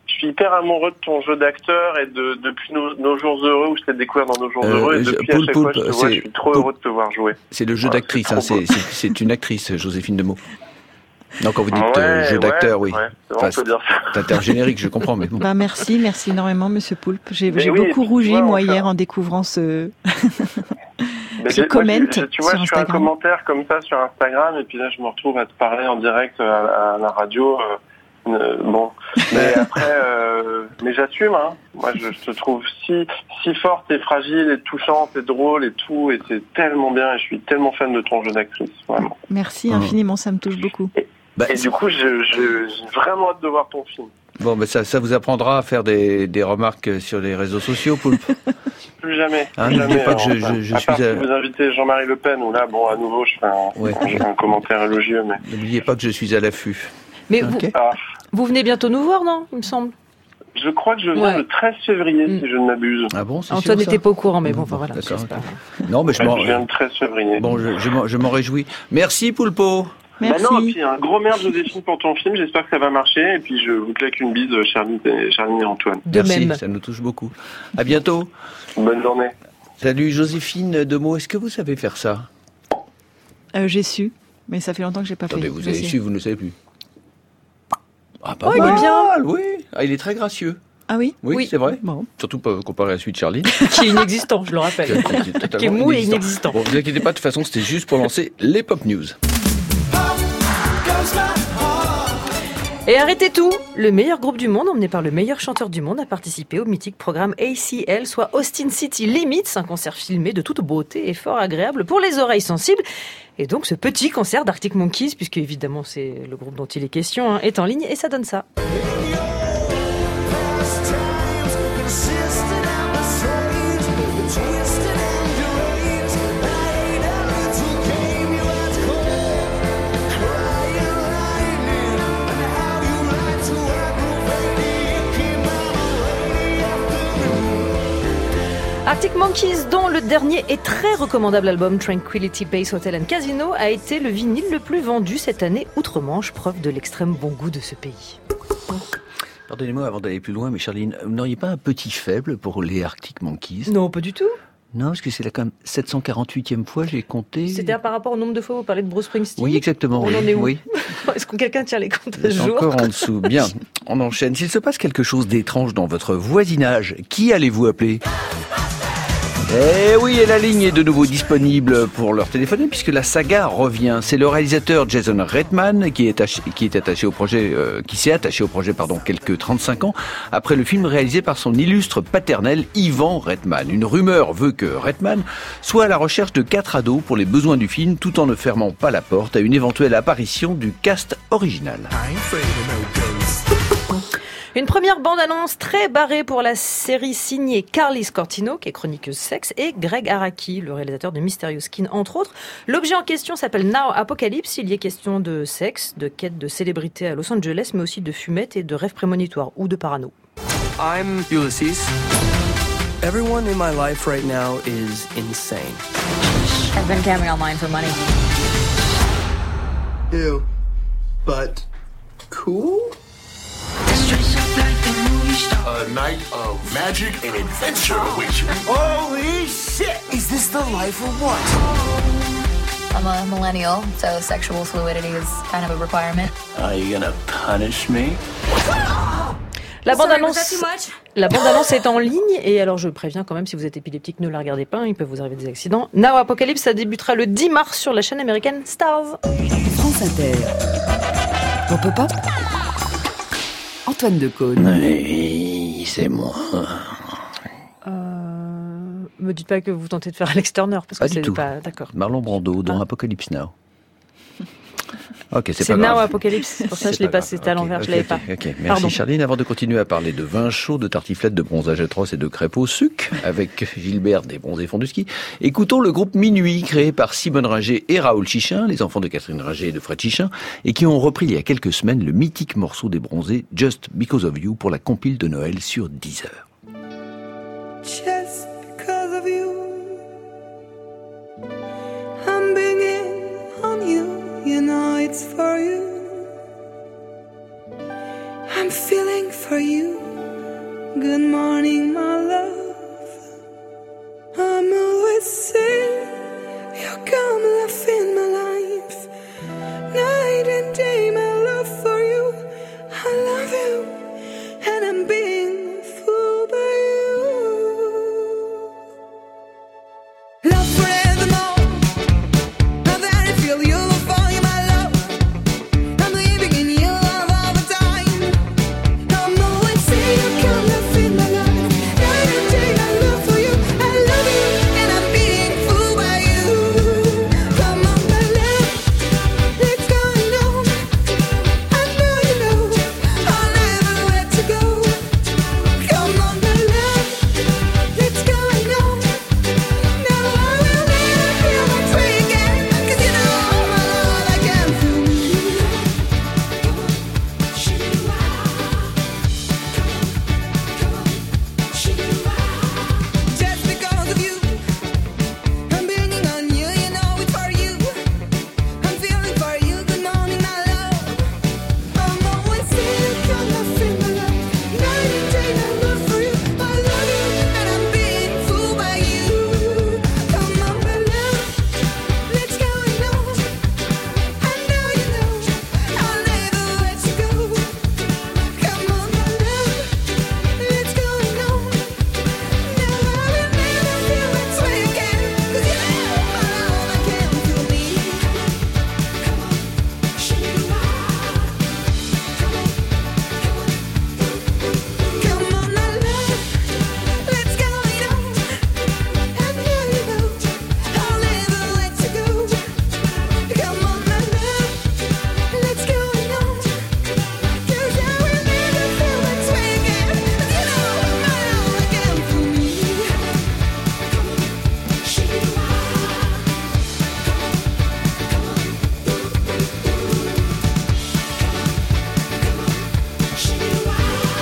je suis hyper amoureux de ton jeu d'acteur et de depuis nos, nos jours heureux où je t'ai découvert dans nos jours Euh, heureux et je- depuis à Poulpe, chaque fois je Poulpe, te vois, je c'est- suis trop Poulpe. heureux de te voir jouer. C'est le jeu Voilà, d'actrice, c'est hein, trop c'est, c'est, c'est une actrice, Joséphine Demeaux. Non, quand vous dites euh, Ouais, jeu ouais, d'acteur, oui. ouais, c'est vrai, on peut dire ça. C'est un générique, je comprends, mais bon. Bah, merci, merci énormément, Monsieur Poulpe. J'ai, Mais j'ai oui, et beaucoup puis, rougi, tu vois, moi, enfin- hier, en découvrant ce, Mais ce j'ai- moi, comment j'ai- j'ai- tu vois, sur je fais un Instagram. commentaire comme ça sur Instagram et puis là je me retrouve à te parler en direct à, à la radio. euh, euh, bon, mais après, euh, mais j'assume. Hein. Moi, je, je te trouve si si forte et fragile et touchante et drôle et tout, et c'est tellement bien. Et je suis tellement fan de ton jeu d'actrice, vraiment. Merci Mmh. infiniment, ça me touche beaucoup. Bah, Et du coup, je, je, j'ai vraiment hâte de voir ton film. Bon, ben ça, ça vous apprendra à faire des, des remarques sur les réseaux sociaux, Poulpe. Plus jamais. Hein, plus n'oubliez jamais. pas que je- enfin, je- je à suis part à- si vous invitez Jean-Marie Le Pen, où là, bon, à nouveau, je fais un, Ouais. un, un commentaire élogieux, mais. N'oubliez pas que je suis à l'affût. Mais Ok. vous, Ah, vous venez bientôt nous voir, non? Il me semble. je crois que je viens Ouais. le treize février, Mm. si je ne m'abuse. Ah bon, c'est Antoine sûr, ça n'était pas au courant, mais bon, enfin, Bon, voilà. d'accord, c'est pas- ok. Non, mais je Ouais, m'en, je viens le treize février. bon, je, je m'en, je m'en réjouis. Merci, Poulpo. Merci. Bah non, et puis un gros merde Joséphine pour ton film, j'espère que ça va marcher, et puis je vous claque une bise, Charline et, Charline et Antoine. De Merci, même. ça nous touche beaucoup. À bientôt. Bonne journée. Salut, Joséphine Demeaux. Est-ce que vous savez faire ça? Euh, j'ai su, mais ça fait longtemps que j'ai pas Attendez, fait. vous Je avez sais. su, vous ne le savez plus. Ah, pas Oh, il mal, est bien. oui. Ah, il est très gracieux. Ah oui? Oui, Oui. c'est vrai. Bon. Surtout pas comparé à celui de Charline. Qui est inexistant, je le rappelle. Totalement Qui est mou et inexistant. Bon, vous inquiétez pas, de toute façon, c'était juste pour lancer les pop news. Et arrêtez tout! Le meilleur groupe du monde, emmené par le meilleur chanteur du monde, a participé au mythique programme A C L, soit Austin City Limits, un concert filmé de toute beauté et fort agréable pour les oreilles sensibles. Et donc ce petit concert d'Arctic Monkeys, puisque évidemment c'est le groupe dont il est question, hein, est en ligne et ça donne ça. Arctic Monkeys, dont le dernier et très recommandable album Tranquility Base Hotel and Casino a été le vinyle le plus vendu cette année outre-Manche, preuve de l'extrême bon goût de ce pays. Pardonnez-moi avant d'aller plus loin, mais Charline, vous n'auriez pas un petit faible pour les Arctic Monkeys? Non, pas du tout. Non, parce que c'est la quand même sept cent quarante-huitième fois, j'ai compté. C'était par rapport au nombre de fois où vous parlez de Bruce Springsteen. Oui, exactement. On oui, en est où? oui. Est-ce que quelqu'un tient les comptes à C'est jour? encore en dessous. Bien, on enchaîne. S'il se passe quelque chose d'étrange dans votre voisinage, qui allez-vous appeler? Eh oui, et la ligne est de nouveau disponible pour leur téléphoner puisque la saga revient. C'est le réalisateur Jason Reitman qui est attaché, qui est attaché au projet, euh, qui s'est attaché au projet, pardon, quelques trente-cinq ans après le film réalisé par son illustre paternel Ivan Reitman. Une rumeur veut que Reitman soit à la recherche de quatre ados pour les besoins du film, tout en ne fermant pas la porte à une éventuelle apparition du cast original. Une première bande-annonce très barrée pour la série signée Carly Scortino, qui est chroniqueuse sexe, et Greg Araki, le réalisateur de Mysterious Skin, entre autres. L'objet en question s'appelle Now Apocalypse. Il y est question de sexe, de quête de célébrité à Los Angeles, mais aussi de fumette et de rêves prémonitoires ou de parano. I'm Ulysses. Everyone in my life right now is insane. I've been camming online for money. Ew. But cool? A night of magic and adventure awaits you. Holy shit! Is this the life or what? I'm a millennial, so sexual fluidity is kind of a requirement. Are you gonna punish me? La Sorry, bande-annonce, was that too much? la bande-annonce est en ligne et alors je préviens quand même si vous êtes épileptique, ne la regardez pas, il peut vous arriver des accidents. Now Apocalypse, ça débutera le dix mars sur la chaîne américaine Stars. France Inter. Pop Pop Pop. Antoine Decaune. Oui, c'est moi. Euh, me dites pas que vous tentez de faire Alex Turner parce Pas que du c'est tout. pas d'accord. Marlon Brando dans Apocalypse Now. Ok, c'est C'est pas Now grave. Apocalypse, c'est pour ça que je C'est l'ai pas passé grave. à Ok, l'envers, ok, je l'avais ok, pas. ok. Merci Pardon. Charline. Avant de continuer à parler de vin chaud, de tartiflettes, de bronzage atroce et de crêpes au sucre avec Gilbert des bronzés fonds du ski, écoutons le groupe Minuit créé par Simone Ringer et Raoul Chichin, les enfants de Catherine Ringer et de Fred Chichin, et qui ont repris il y a quelques semaines le mythique morceau des bronzés Just Because of You pour la compile de Noël sur Deezer. Just because of you, I'm banging on you, you know it's for you. I'm feeling for you. Good morning, my love. I'm always saying you come life in my life. Night and day, my love for you. I love you, and I'm being fooled by you. Love forevermore. Now that I feel you love for you, my love. I'm living in your love all the time. I'm always saying you come life in my life. Night and day, my love for you. I love you, and I'm being fooled by you. Come on, my love, let's go alone. I know you know I'll never let you go. Come on, my love, let's go alone. No, I will never feel that way again. 'Cause you know my love, I can feel me. Just because of you, I'm banging on you, you know it's for you. I'm feeling for you, good morning, my love. I'm always saying, come life in my life. Night and day, I love for you. I love you, and I'm being fooled by you. Come on, my love, let's go alone. I know you know I'll never let you go. Come on, my love, let's go alone. No, I will never feel that way again. 'Cause you know my love, I can't feel me. Come on, she you are. Come on, my love, let's go alone. I know you know I'll never let you go. Come on, my love, let's go alone. 'Cause I will never feel that way again. 'Cause you know my love, I can't feel me. Come on, she you are. She you are.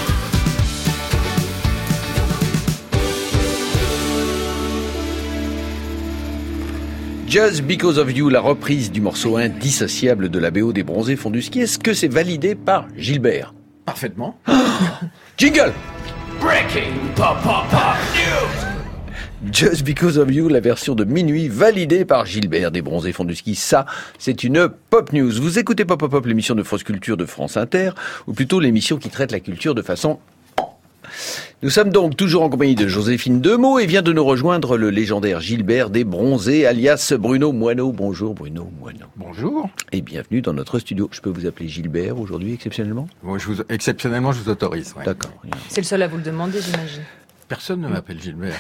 Just Because of You, la reprise du morceau indissociable de la B O des Bronzés font du ski. Est-ce que c'est validé par Gilbert? Parfaitement. Jingle! Breaking pop pop pop news. Just Because of You, la version de minuit validée par Gilbert des Bronzés font du ski. Ça, c'est une pop news. Vous écoutez Pop Pop Pop, l'émission de France Culture de France Inter, ou plutôt l'émission qui traite la culture de façon... Nous sommes donc toujours en compagnie de Joséphine Demeaux et vient de nous rejoindre le légendaire Gilbert des Bronzés, alias Bruno Moineau. Bonjour Bruno Moineau. Bonjour. Et bienvenue dans notre studio. Je peux vous appeler Gilbert aujourd'hui, exceptionnellement? Bon, je vous, exceptionnellement, je vous autorise. Ouais. D'accord. C'est le seul à vous le demander, j'imagine. Personne ne m'appelle Gilbert.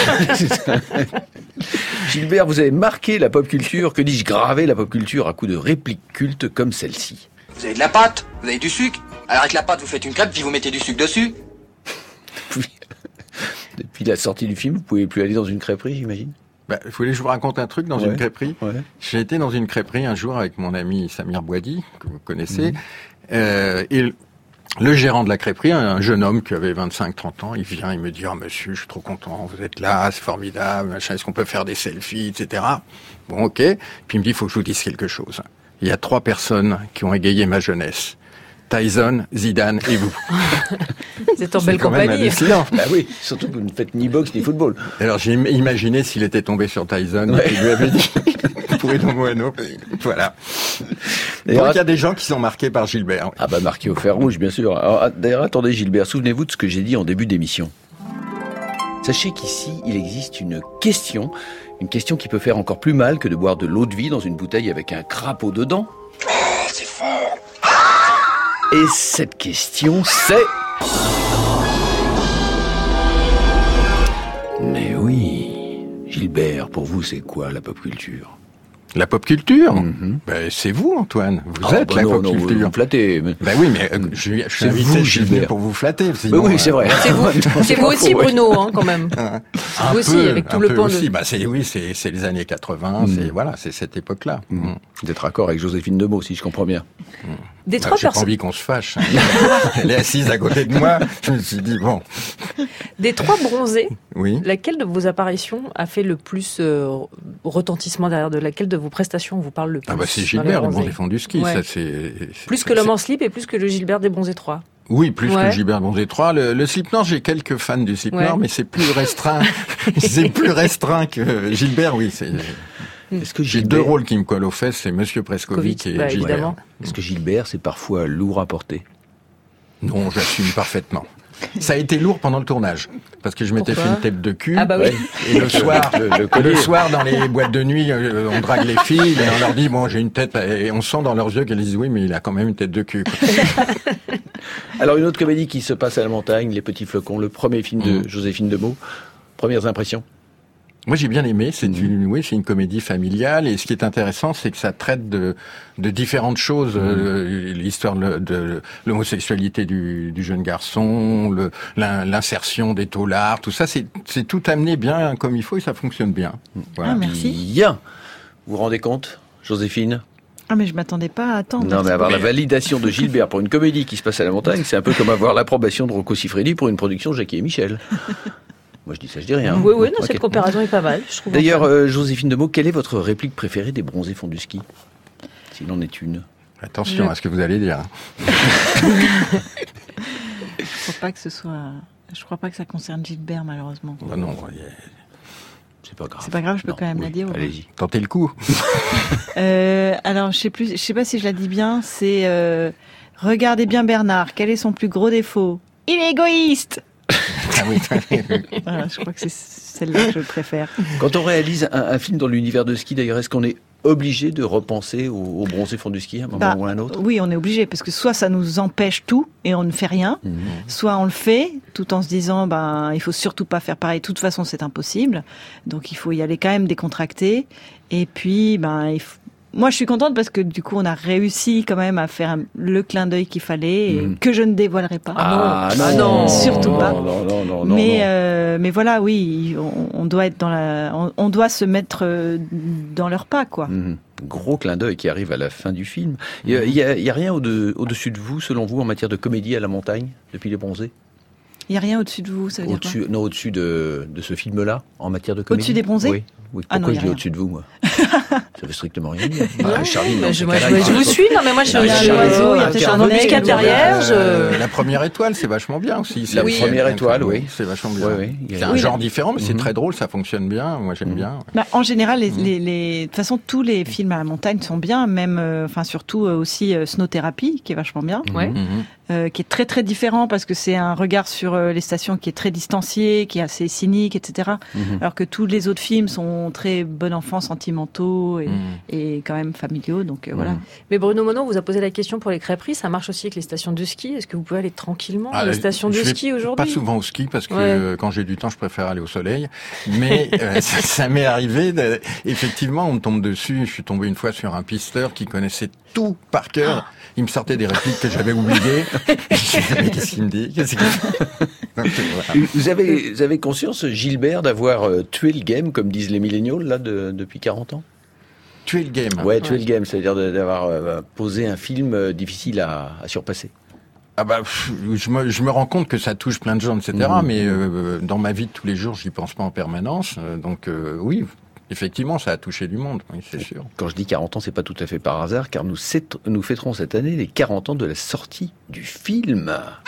Gilbert, vous avez marqué la pop culture, que dis-je, gravé la pop culture à coups de répliques cultes comme celle-ci. Vous avez de la pâte, vous avez du sucre. Alors avec la pâte, vous faites une crêpe, puis vous mettez du sucre dessus. Depuis la sortie du film, vous pouvez plus aller dans une crêperie, j'imagine? Bah, vous voulez que je vous raconte un truc dans Ouais. une crêperie? Ouais. J'ai été dans une crêperie un jour avec mon ami Samir Bouadi, que vous connaissez, Mmh. euh, et le, le gérant de la crêperie, un jeune homme qui avait vingt-cinq trente ans, il vient, il me dit « Ah, monsieur, je suis trop content, vous êtes là, c'est formidable, machin, est-ce qu'on peut faire des selfies, et cetera » Bon, ok. Puis il me dit « Il faut que je vous dise quelque chose. Il y a trois personnes qui ont égayé ma jeunesse. Tyson, Zidane et vous. » Vous êtes en C'est belle quand même compagnie. hallucinant. Bah oui, surtout que vous ne faites ni boxe ni football. Alors j'ai im- imaginé s'il était tombé sur Tyson Ouais. et qu'il lui avait dit Bruno Moineau. Voilà. D'ailleurs, Donc il y a des gens qui sont marqués par Gilbert. Ah bah marqué au fer rouge, bien sûr. Alors, d'ailleurs, attendez Gilbert, souvenez-vous de ce que j'ai dit en début d'émission. Sachez qu'ici, il existe une question, une question qui peut faire encore plus mal que de boire de l'eau de vie dans une bouteille avec un crapaud dedans. C'est fort. Et cette question, c'est... Mais oui, Gilbert, pour vous, c'est quoi la pop culture? La pop culture Mm-hmm. ben, c'est vous, Antoine. Vous Ah, êtes bah la non, pop non, vous culture. me flattez. Mais... Ben oui, mais euh, je, je suis C'est invité, vous, je suis venu Gilbert. pour vous flatter. Bah Sinon, oui, c'est vrai. C'est vous, c'est vous aussi, Bruno, hein, quand même. Un Vous aussi, peu, avec tout un le peu pan de- aussi. Bah, c'est, oui, c'est, c'est les années quatre-vingts, Mm. c'est, voilà, c'est cette époque-là. Mm. Vous êtes raccord avec Joséphine Demeaux, si je comprends bien. Des Bah, trois j'ai pas personnes. envie qu'on se fâche. hein. Elle est assise à côté de moi. Je me suis dit, bon, Des trois bronzés, oui. laquelle de vos apparitions a fait le plus euh, retentissement derrière de laquelle de vos prestations on vous parle le plus? Ah bah c'est dans Gilbert, les le bronzés bon défend du ski. Ouais. Ça, c'est, Plus que l'homme en slip et plus que le Gilbert des Bronzés trois. Oui, plus Ouais. que Gilbert Bronzé trois. Le, le Slipknot, j'ai quelques fans du Slipknot, Ouais. mais c'est plus restreint. c'est plus restreint que Gilbert, oui. C'est... Est-ce que J'ai Gilbert... deux rôles qui me collent aux fesses, c'est Monsieur Prescovic et bah, Gilbert. évidemment. Est-ce que Gilbert, c'est parfois lourd à porter? Non, j'assume parfaitement. Ça a été lourd pendant le tournage, parce que je m'étais fait Pourquoi une tête de cul. Ah bah oui. Et le soir, Le- le le, collier. soir dans les boîtes de nuit, euh, on drague les filles et on leur dit bon, j'ai une tête, et on sent dans leurs yeux qu'elles disent oui, mais il a quand même une tête de cul. quoi. Alors, une autre comédie qui se passe à la montagne, Les Petits Flocons, le premier film de Mm. Joséphine Demeaux. Premières impressions? Moi, j'ai bien aimé. C'est Mhm. une, oui, c'est une comédie familiale. Et ce qui est intéressant, c'est que ça traite de, de différentes choses. Euh, l'histoire de, de l'homosexualité du, du jeune garçon, le, l'in- l'insertion des taulards, tout ça, c'est, c'est tout amené bien comme il faut et ça fonctionne bien. Voilà. Ah, merci. Bien. Vous vous rendez compte, Joséphine? Ah, mais je m'attendais pas à attendre. Non, mais avoir la validation de Gilbert pour une comédie qui se passe à la montagne, c'est un peu comme avoir l'approbation de Rocco Siffredi pour une production Jackie et Michel. Moi, je dis ça, je dis rien. Oui, oui, non, Ok. cette comparaison est pas mal, je trouve. D'ailleurs, enfin. euh, Joséphine Demeaux, quelle est votre réplique préférée des Bronzés font du ski? S'il en est une. Attention Je- à ce que vous allez dire. Je crois pas que ce soit. Je crois pas que ça concerne Gilbert, malheureusement. Ah non, c'est pas grave. C'est pas grave, je peux quand même la dire. ou pas Allez-y. Tentez le coup. Euh, alors, je sais plus, je sais pas si je la dis bien. C'est euh, regardez bien Bernard. Quel est son plus gros défaut? Il est égoïste. Ah oui. Voilà, je crois que c'est celle-là que je préfère. Quand on réalise un, un film dans l'univers de ski, d'ailleurs, est-ce qu'on est obligé de repenser aux, aux Bronzés font du ski à un moment Bah, ou à un autre? Oui, on est obligé parce que soit ça nous empêche tout et on ne fait rien, Mhm. soit on le fait tout en se disant ben il faut surtout pas faire pareil. De toute façon, c'est impossible. Donc il faut y aller quand même décontracté. Et puis ben il faut... moi je suis contente parce que du coup on a réussi quand même à faire un- le clin d'œil qu'il fallait et Mhm. que je ne dévoilerai pas. Ah, Ah non, non, surtout non, pas. non, non, non, non, mais non. euh, mais voilà, oui, on, on doit être dans la, on, on doit se mettre euh, dans leur pas quoi. Mhm. Gros clin d'œil qui arrive à la fin du film. Il y a, il y a- il y a rien au-de- au-dessus de vous, selon vous, en matière de comédie à la montagne, depuis Les Bronzés? Il y a rien au-dessus de vous, ça veut dire quoi? Au-dessus, non, au-dessus de, de ce film-là, en matière de comédie. Au-dessus des Bronzés? Oui. oui. Ah non, Pourquoi il y a je dis rien. au-dessus de vous, moi? Ça veut strictement rien dire. Ah, Charline, Bah, dans je, ces moi, cas-là, je, il je faut- vous suis, non mais moi je suis Il y a je- un oiseau, il y a je- peut-être un un oiseau aigle, carrière. Euh, je- La première étoile, c'est vachement bien aussi. La C'est- première c'est- étoile, oui. C'est vachement bien. Oui, oui. Il y a- C'est un Oui, genre la- différent, mais c'est Mhm. très drôle, ça fonctionne bien. Moi, j'aime bien. Bah, en général, les, les, les- de toute façon, tous les films à la montagne sont bien, même, euh, enfin surtout euh, aussi euh, Snow Therapy, qui est vachement bien, Ouais. Mhm. euh, qui est très très différent parce que c'est un regard sur euh, les stations qui est très distancié, qui est assez cynique, et cetera. Mhm. Alors que tous les autres films sont très bon enfant, sentimentaux et, Mhm. et quand même familiaux. Donc euh, voilà. Mais Bruno Monon vous a posé la question pour les crêperies, ça marche aussi avec les stations de ski. Est-ce que vous pouvez aller tranquillement à Ah, la station de je vais ski aujourd'hui? Pas souvent au ski parce que Ouais. euh, quand j'ai du temps, je préfère aller au soleil. Mais euh, ça, ça m'est arrivé. De, effectivement, on me tombe dessus. Je suis tombé une fois sur un pisteur qui connaissait tout par cœur. Il me sortait des répliques que j'avais oubliées. Je me suis dit, mais qu'est-ce qu'il me dit Qu'est-ce qu'il Donc, euh, voilà. Vous avez, vous avez conscience, Gilbert, d'avoir euh, tué le game, comme disent les milléniaux, là, de- depuis quarante ans? Tuer le game. Ouais, tuer le game, c'est-à-dire de- d'avoir euh, posé un film euh, difficile à, à surpasser. Ah bah, pff, je me, je me rends compte que ça touche plein de gens, et cetera. Mhm. Mais euh, dans ma vie de tous les jours, j'y pense pas en permanence. Euh, donc euh, oui, effectivement, ça a touché du monde, oui, c'est sûr. Quand je dis quarante ans, c'est pas tout à fait par hasard, car nous, c'est- nous fêterons cette année les quarante ans de la sortie du film.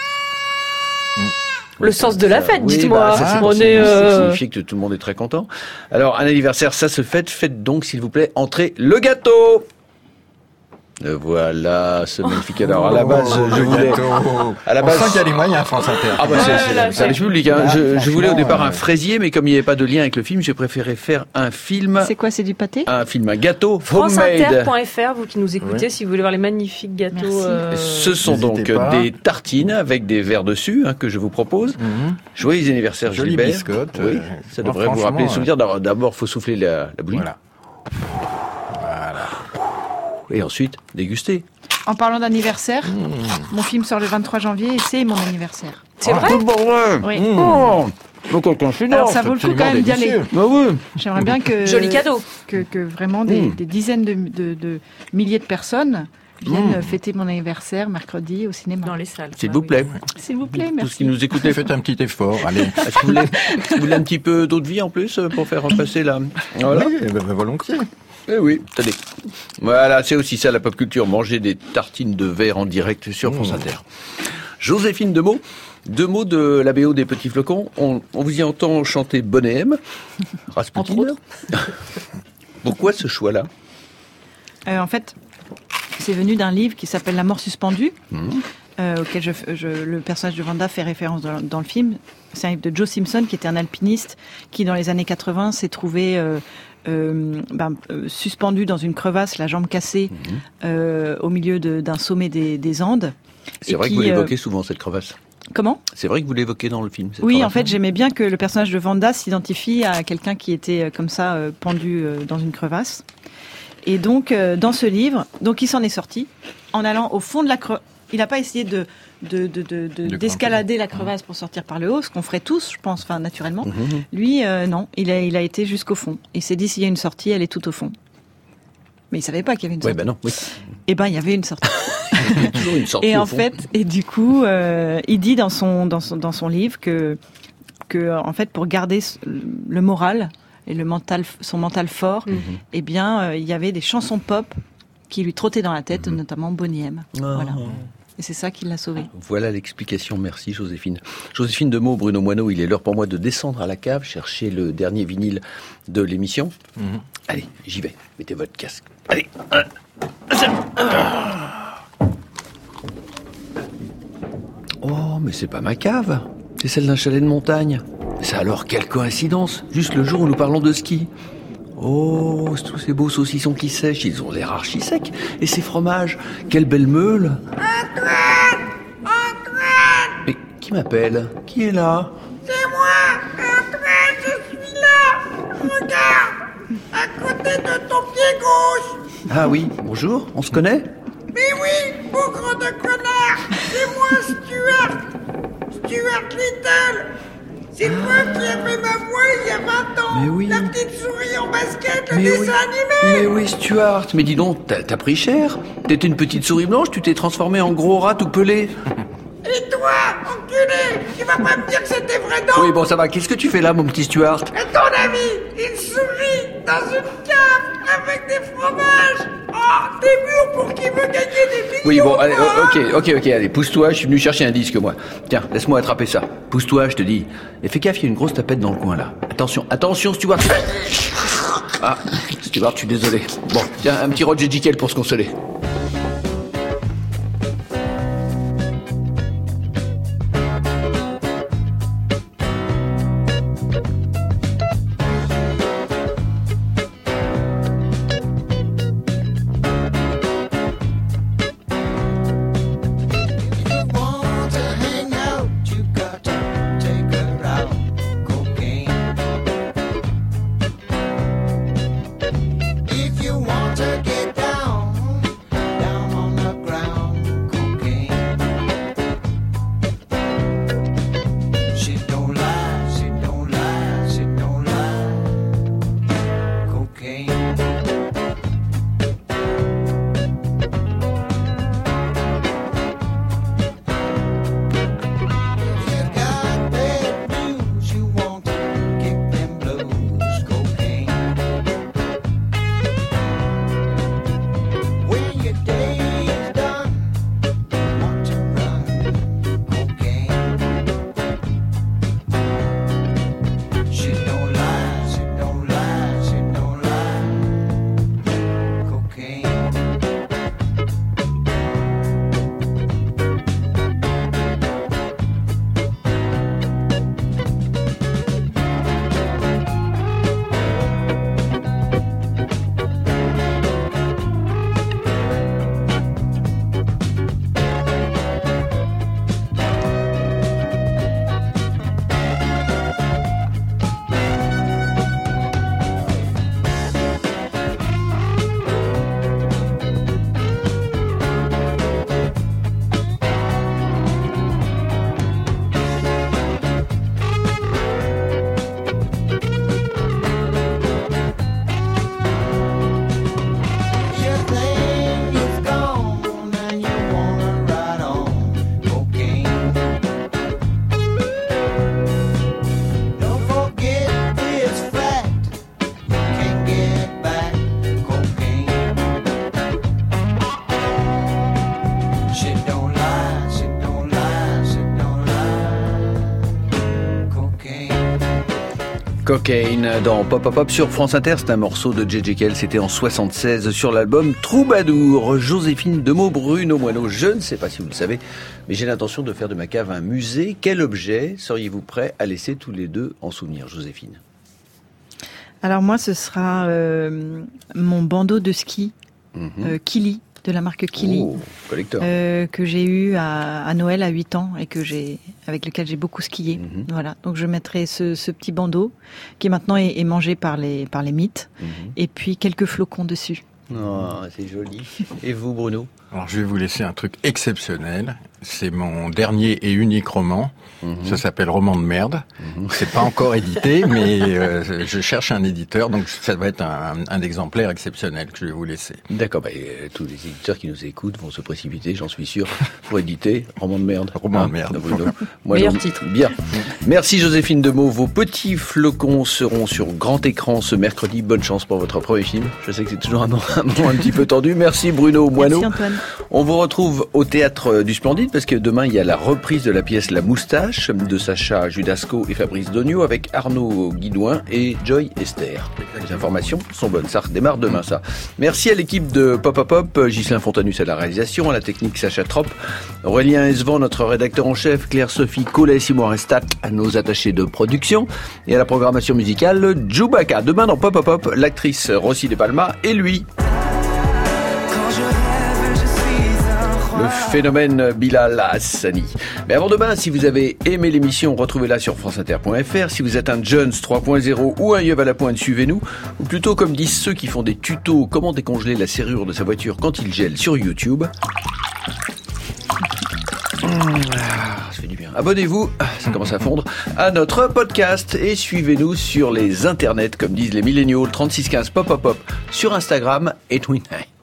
Le sens de la fête, Oui, dites-moi. bah, ça, c'est On pour est, signifier- euh, signifier que tout le monde est très content. Alors, un anniversaire, ça se fête. Faites donc, s'il vous plaît, entrer le gâteau. Euh, Voilà, ce magnifique. Alors, à la base, Oh, je le voulais... gâteau. À la On base... sent qu'il y a des moyens, France Inter. Ah bah c'est Ouais, c'est là, le service c'est- public. Hein. Ah, Je, je voulais au départ franchement, un fraisier, mais comme il n'y avait pas de lien avec le film, j'ai préféré faire un film, C'est quoi, c'est du pâté? un film, un gâteau France homemade. Inter point F R, vous qui nous écoutez, Oui. si vous voulez voir les magnifiques gâteaux. Merci. euh, Ce sont donc N'hésitez pas. des tartines avec des verres dessus hein, que je vous propose. Mhm. Joyeux anniversaire, Jolie Gilbert. biscotte, Oui, euh, ça moi, devrait vous rappeler franchement, les souvenirs. D'abord, D'abord, faut souffler la, la bouillie. Voilà. Voilà. Et ensuite, déguster. En parlant d'anniversaire, mon film sort le vingt-trois janvier et c'est mon anniversaire. C'est vrai? Oui. Oh, donc on considère. Alors ça vaut le coup quand même d'y aller. délicieux. Ah oui. J'aimerais bien que Joli cadeau. que, que vraiment des, Mm. des dizaines de, de- de milliers de personnes viennent Mm. fêter mon anniversaire mercredi au cinéma. Dans les salles. S'il bah vous oui. plaît. S'il vous plaît, Tous merci. qui nous écoutez, Faites un petit effort, allez. est-ce que vous voulez, est-ce que vous voulez un petit peu d'eau de vie en plus euh, pour faire repasser la... Voilà. Oui, ben, ben, volontiers. Eh oui, tenez. Voilà, c'est aussi ça la pop culture, manger des tartines de verre en direct sur France Inter. Joséphine Demeaux. Deux mots de la B O des Petits Flocons. On, on vous y entend chanter Bonnet M. Rasputin. Pourquoi ce choix-là ? euh, En fait, c'est venu d'un livre qui s'appelle La mort suspendue, mmh. euh, auquel je, je, le personnage de Vanda fait référence dans, dans le film. C'est un livre de Joe Simpson, qui était un alpiniste, qui dans les années quatre-vingts s'est trouvé euh, euh, ben, euh, suspendu dans une crevasse, la jambe cassée, mmh. euh, au milieu de, d'un sommet des, des Andes. C'est et vrai qui, que vous l'évoquez euh, souvent, cette crevasse. Comment ? C'est vrai que vous l'évoquez dans le film. Oui, en fait, j'aimais bien que le personnage de Vanda s'identifie à quelqu'un qui était comme ça, euh, pendu euh, dans une crevasse. Et donc, euh, dans ce livre, donc il s'en est sorti en allant au fond de la crevasse. Il n'a pas essayé de, de, de, de, de d'escalader la crevasse pour sortir par le haut, ce qu'on ferait tous, je pense, enfin naturellement. Mmh. Lui, euh, non, il a, il a été jusqu'au fond. Il s'est dit, s'il y a une sortie, elle est tout au fond. Mais il savait pas qu'il y avait une sortie. Ouais, ben non, oui. Eh ben, il y avait une sortie. Toujours une sortie et au en fond. fait, et du coup, euh, il dit dans son dans son dans son livre que que en fait, pour garder le moral et le mental, son mental fort, mm-hmm. eh bien, euh, il y avait des chansons pop qui lui trottaient dans la tête, mm-hmm. notamment Boney M. Ah. Voilà. Et c'est ça qui l'a sauvé. Voilà l'explication. Merci, Joséphine. Joséphine Demeaux, Bruno Moineau, il est l'heure pour moi de descendre à la cave, chercher le dernier vinyle de l'émission. Mm-hmm. Allez, j'y vais. Mettez votre casque. Allez. Oh, mais c'est pas ma cave. C'est celle d'un chalet de montagne. C'est alors quelle coïncidence. Juste le jour où nous parlons de ski. Oh, tous ces beaux saucissons qui sèchent, ils ont l'air archi secs. Et ces fromages, quelle belle meule. Antoine, Antoine. Mais qui m'appelle ? Qui est là ? C'est moi, Antoine, je suis là. Regarde, à côté de ton pied gauche. Ah oui, bonjour, on se connaît ? Mais oui, bougre de connard. C'est moi, Stuart. Stuart Little. C'est toi qui as fait ma voix il y a vingt ans. Mais oui. La petite souris en basket, le mais dessin oui. animé. Mais oui, Stuart. Mais dis donc, t'as, t'as pris cher. T'étais une petite souris blanche, tu t'es transformé en gros rat tout pelé. Et toi, enculé, tu vas pas me dire que c'était vrai, non ? Oui, bon, ça va. Qu'est-ce que tu fais là, mon petit Stuart ? À ton avis, une souris dans une cave avec des fromages. Oh, des murs pour qui veut gagner des millions. Oui, bon, allez, ok, ok, ok, allez, pousse-toi, je suis venu chercher un disque, moi. Tiens, laisse-moi attraper ça. Pousse-toi, je te dis. Et fais gaffe, il y a une grosse tapette dans le coin, là. Attention, attention, Stuart. Ah, Stuart, je suis désolé. Bon, tiens, un petit Roger Jekyll pour se consoler. Cocaine dans Pop Pop Pop sur France Inter, c'est un morceau de J J Cale, c'était en soixante-seize sur l'album Troubadour. Joséphine Demeaux, Bruno Moineau, je ne sais pas si vous le savez, mais j'ai l'intention de faire de ma cave un musée. Quel objet seriez-vous prêts à laisser tous les deux en souvenir, Joséphine? Alors moi, ce sera euh, mon bandeau de ski, mm-hmm. euh, Kili, de la marque Kili, oh, collector. Euh, que j'ai eu à, à Noël à huit ans et que j'ai, avec lequel j'ai beaucoup skié. Mm-hmm. Voilà, donc je mettrai ce, ce petit bandeau qui maintenant est, est mangé par les, par les mythes, mm-hmm. et puis quelques flocons dessus. Oh, c'est joli. Et vous, Bruno? Alors, je vais vous laisser un truc exceptionnel. C'est mon dernier et unique roman. Mmh. Ça s'appelle Roman de merde. Mmh. C'est pas encore édité, mais euh, je cherche un éditeur, donc ça va être un, un exemplaire exceptionnel que je vais vous laisser. D'accord, bah, euh, tous les éditeurs qui nous écoutent vont se précipiter, j'en suis sûr, pour éditer Roman de merde. Roman hein, de merde. Bruno. Moi, meilleur donc, titre. Bien. Merci Joséphine Demeaux. Vos petits flocons seront sur grand écran ce mercredi. Bonne chance pour votre premier film. Je sais que c'est toujours un moment un, moment un petit peu tendu. Merci Bruno Moineau. Merci Antoine. On vous retrouve au Théâtre du Splendide parce que demain il y a la reprise de la pièce La Moustache de Sacha Judasco et Fabrice Dognaud avec Arnaud Guidouin et Joy Esther. Les informations sont bonnes, ça redémarre demain ça. Merci à l'équipe de Pop Pop Pop, Ghislain Fontanus à la réalisation, à la technique Sacha Tropp, Aurélien Esvan, notre rédacteur en chef, Claire-Sophie Collet, Simon Restat, à nos attachés de production et à la programmation musicale Djoubaka. Demain dans Pop Pop Pop, l'actrice Rossi de Palma et lui. Le phénomène Bilal Hassani. Mais avant demain, si vous avez aimé l'émission, retrouvez-la sur franceinter point f r. Si vous êtes un Jones trois point zéro ou un Yves à la pointe, suivez-nous. Ou plutôt, comme disent ceux qui font des tutos, comment décongeler la serrure de sa voiture quand il gèle sur YouTube. Mmh, ça fait du bien. Abonnez-vous, ça commence à fondre, à notre podcast et suivez-nous sur les internets, comme disent les milléniaux, trente-six quinze Pop Pop Pop sur Instagram et Twitter.